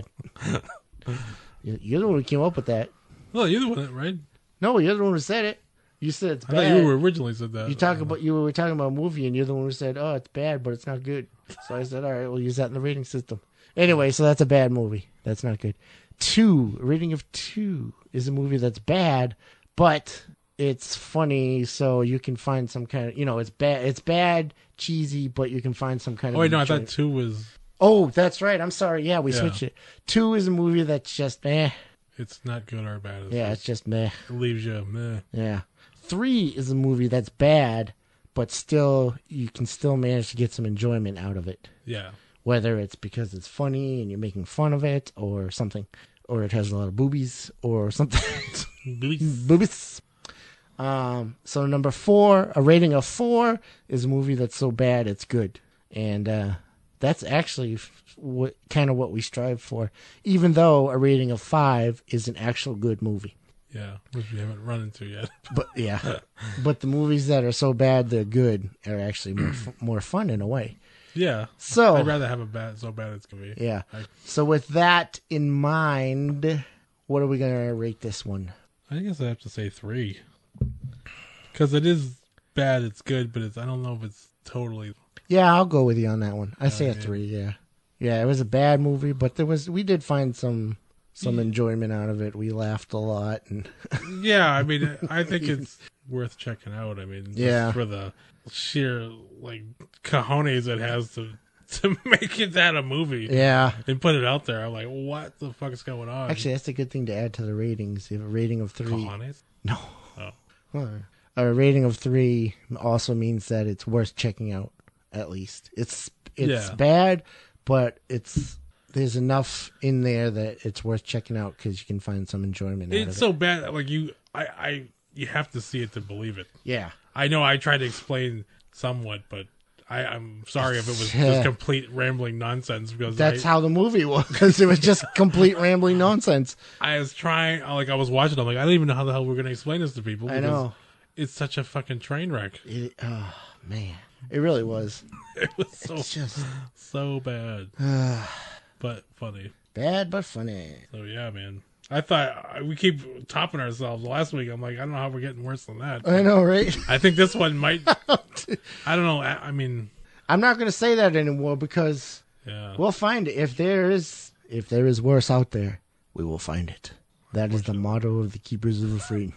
You're the one who came up with that. Well, you're the one, right? No, you're the one who said it. You said it's bad. I thought you originally said that. You were talking about a movie, and you're the one who said, "Oh, it's bad, but it's not good." So I said, "All right, we'll use that in the rating system." Anyway, so that's a bad movie. That's not good. 2, a rating of 2 is a movie that's bad, but it's funny, so you can find some kind of, it's bad, cheesy, but you can find some kind of. Oh wait, no, I thought 2 was. Oh, that's right. I'm sorry. Yeah, we switched it. 2 is a movie that's just meh. It's not good or bad. It's just meh. It leaves you meh. Yeah. 3 is a movie that's bad, but still, you can still manage to get some enjoyment out of it. Yeah. Whether it's because it's funny and you're making fun of it or something. Or it has a lot of boobies or something. Boobies. So number 4, a rating of 4 is a movie that's so bad it's good. And that's actually what we strive for. Even though a rating of 5 is an actual good movie. Yeah, which we haven't run into yet. But yeah, but the movies that are so bad they're good are actually more fun in a way. Yeah. So I'd rather have so bad it's gonna be. Yeah. So with that in mind, what are we gonna rate this one? I guess I have to say 3, because it is bad. It's good, but I don't know if it's totally. Yeah, I'll go with you on that one. I say a 3. Yeah. Yeah, it was a bad movie, but we did find some enjoyment out of it. We laughed a lot, and yeah, I mean, I think it's worth checking out. I mean, yeah, for the sheer cojones it has to make it that a movie, yeah, and put it out there. I'm like, what the fuck is going on? Actually, that's a good thing to add to the ratings. You have a rating of 3. Cojones? No. Oh. Well, a rating of 3 also means that it's worth checking out. At least it's bad, but there's enough in there that it's worth checking out because you can find some enjoyment out of it. It's so bad, you have to see it to believe it. Yeah. I know I tried to explain somewhat, but I'm sorry if it was just complete rambling nonsense. Because that's how the movie was, because it was just complete rambling nonsense. I was trying, I was watching, I'm like, I don't even know how the hell we're going to explain this to people. I know. It's such a fucking train wreck. Oh, man. It really was. It was so bad. But funny. Bad, but funny. So, yeah, man. I thought we keep topping ourselves. Last week, I'm like, I don't know how we're getting worse than that. I know, right? I think this one might. I don't know. I mean, I'm not going to say that anymore because we'll find it. If there is worse out there, we will find it. That is the motto of the Keepers of the Free.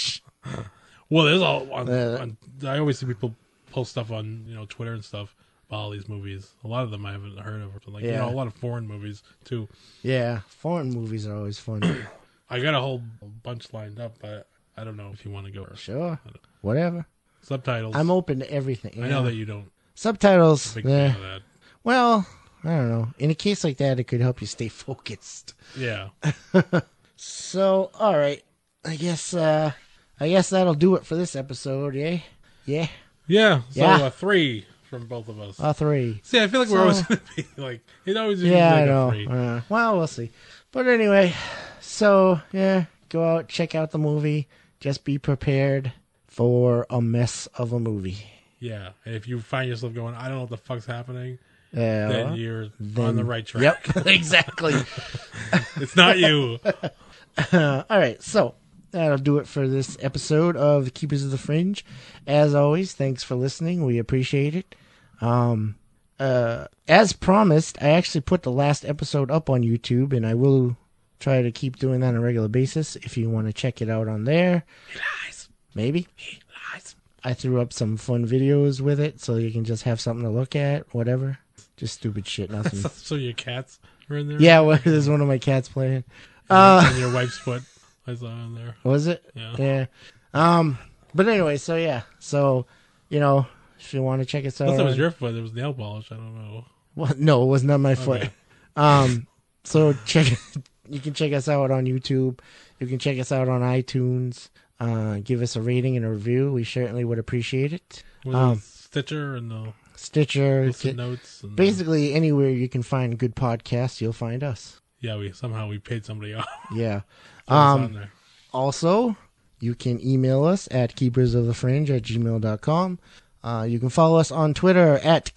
Well, there's I always see people post stuff on Twitter and stuff about all these movies. A lot of them I haven't heard of. A lot of foreign movies too. Yeah, foreign movies are always fun. I got a whole bunch lined up, but I don't know if you want to go. Sure, whatever. Subtitles. I'm open to everything. I know that you don't. Subtitles. Big fan of that. Well, I don't know. In a case like that, it could help you stay focused. Yeah. So, all right. I guess that'll do it for this episode, yeah? Yeah. Yeah. So Yeah. 3 from both of us. 3. See, I feel like we're always going to be like, it always is Yeah, like I know. a 3. Well, we'll see. But anyway, so, yeah, go out, check out the movie. Just be prepared for a mess of a movie. Yeah. And if you find yourself going, I don't know what the fuck's happening, Yeah. then you're on the right track. Yep, exactly. It's not you. All right, so that'll do it for this episode of the Keepers of the Fringe. As always, thanks for listening. We appreciate it. As promised, I actually put the last episode up on YouTube, and I will try to keep doing that on a regular basis. If you want to check it out on there, maybe. I threw up some fun videos with it, so you can just have something to look at. Whatever, just stupid shit, nothing. So your cats were in there? Yeah, well, there's one of my cats playing. And your wife's foot. I saw in there. Was it? Yeah. But anyway, so yeah. So, if you want to check us out. Unless it was your foot, it was nail polish. I don't know. Well, no, it was not my Okay. foot. So you can check us out on YouTube. You can check us out on iTunes. Give us a rating and a review. We certainly would appreciate it. Was it Stitcher and the Stitcher. Listen Notes? And Basically, anywhere you can find good podcasts, you'll find us. yeah, we paid somebody off. Yeah. Put us on there. Also, you can email us at keepersofthefringe@gmail.com. You can follow us on Twitter at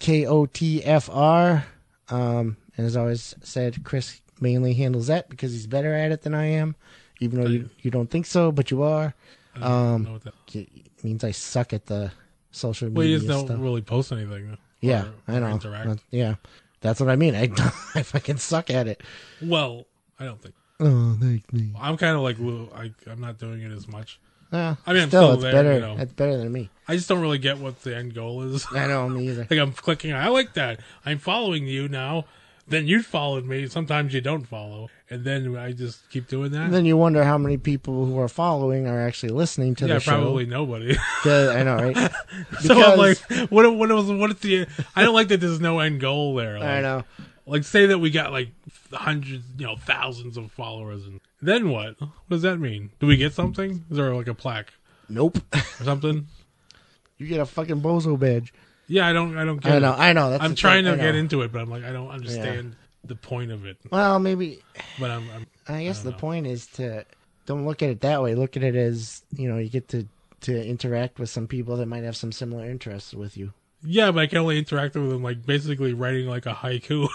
KOTFR. And as I always said, Chris mainly handles that because he's better at it than I am, even though you don't think so, but you are. I don't know what that. It means I suck at the social Well, you media just don't stuff. really post anything. Yeah, or I know. Interact. Yeah, that's what I mean. I fucking suck at it. Well, I don't think. Oh, thank me. I'm kind of like I'm not doing it as much. Yeah, I mean, I'm still, still it's there, better. you know. It's better than me. I just don't really get what the end goal is. I know, me either. Like I'm clicking. I like that. I'm following you now. Then you followed me. Sometimes you don't follow, and then I just keep doing that. And then you wonder how many people who are following are actually listening to yeah, the show. probably nobody. 'Cause- I know, right? So I'm like, Because- what is the? I don't like that. There's no end goal there. Like, I know. Like, say that we got like hundreds, thousands of followers, and then what? What does that mean? Do we get something? Is there like a plaque Nope. or something? You get a fucking bozo badge. Yeah, I don't get I it. know. I know. That's I'm the trying thing, to I get know. into it, but I'm like, I don't understand the point of it. Well, maybe. But I guess don't the know. point is to don't look at it that way. Look at it as you get to interact with some people that might have some similar interests with you. yeah, but I can only interact with them like basically writing like a haiku.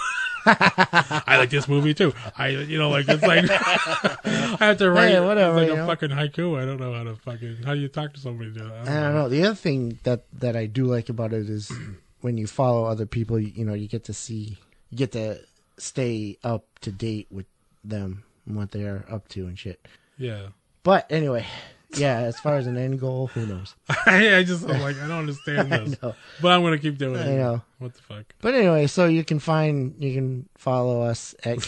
I like this movie too. It's like I have to write whatever, it's like a fucking haiku. I don't know how do you talk to somebody? I don't know. The other thing that I do like about it is when you follow other people, you get to stay up to date with them and what they're up to and shit. Yeah. But anyway, yeah, as far as an end goal, who knows? I'm like, I don't understand this. know. But I'm gonna keep doing it. I know. What the fuck? But anyway, so you can follow us at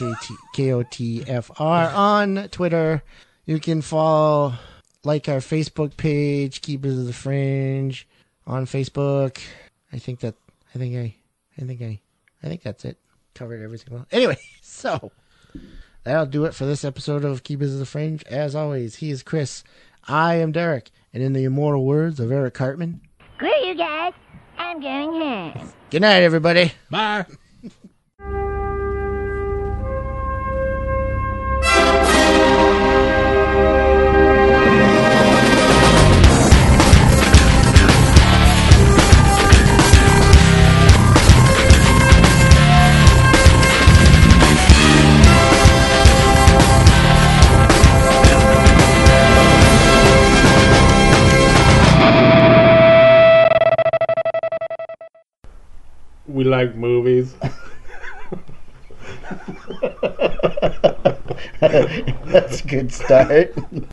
KOTFR on Twitter. You can like our Facebook page, Keepers of the Fringe, on Facebook. I think that's it. Covered everything well. Anyway, so that'll do it for this episode of Keepers of the Fringe. As always, he is Chris. I am Derek. And in the immortal words of Eric Cartman, Screw you guys. I'm going home. good night, everybody. Bye. We like movies. That's a good start.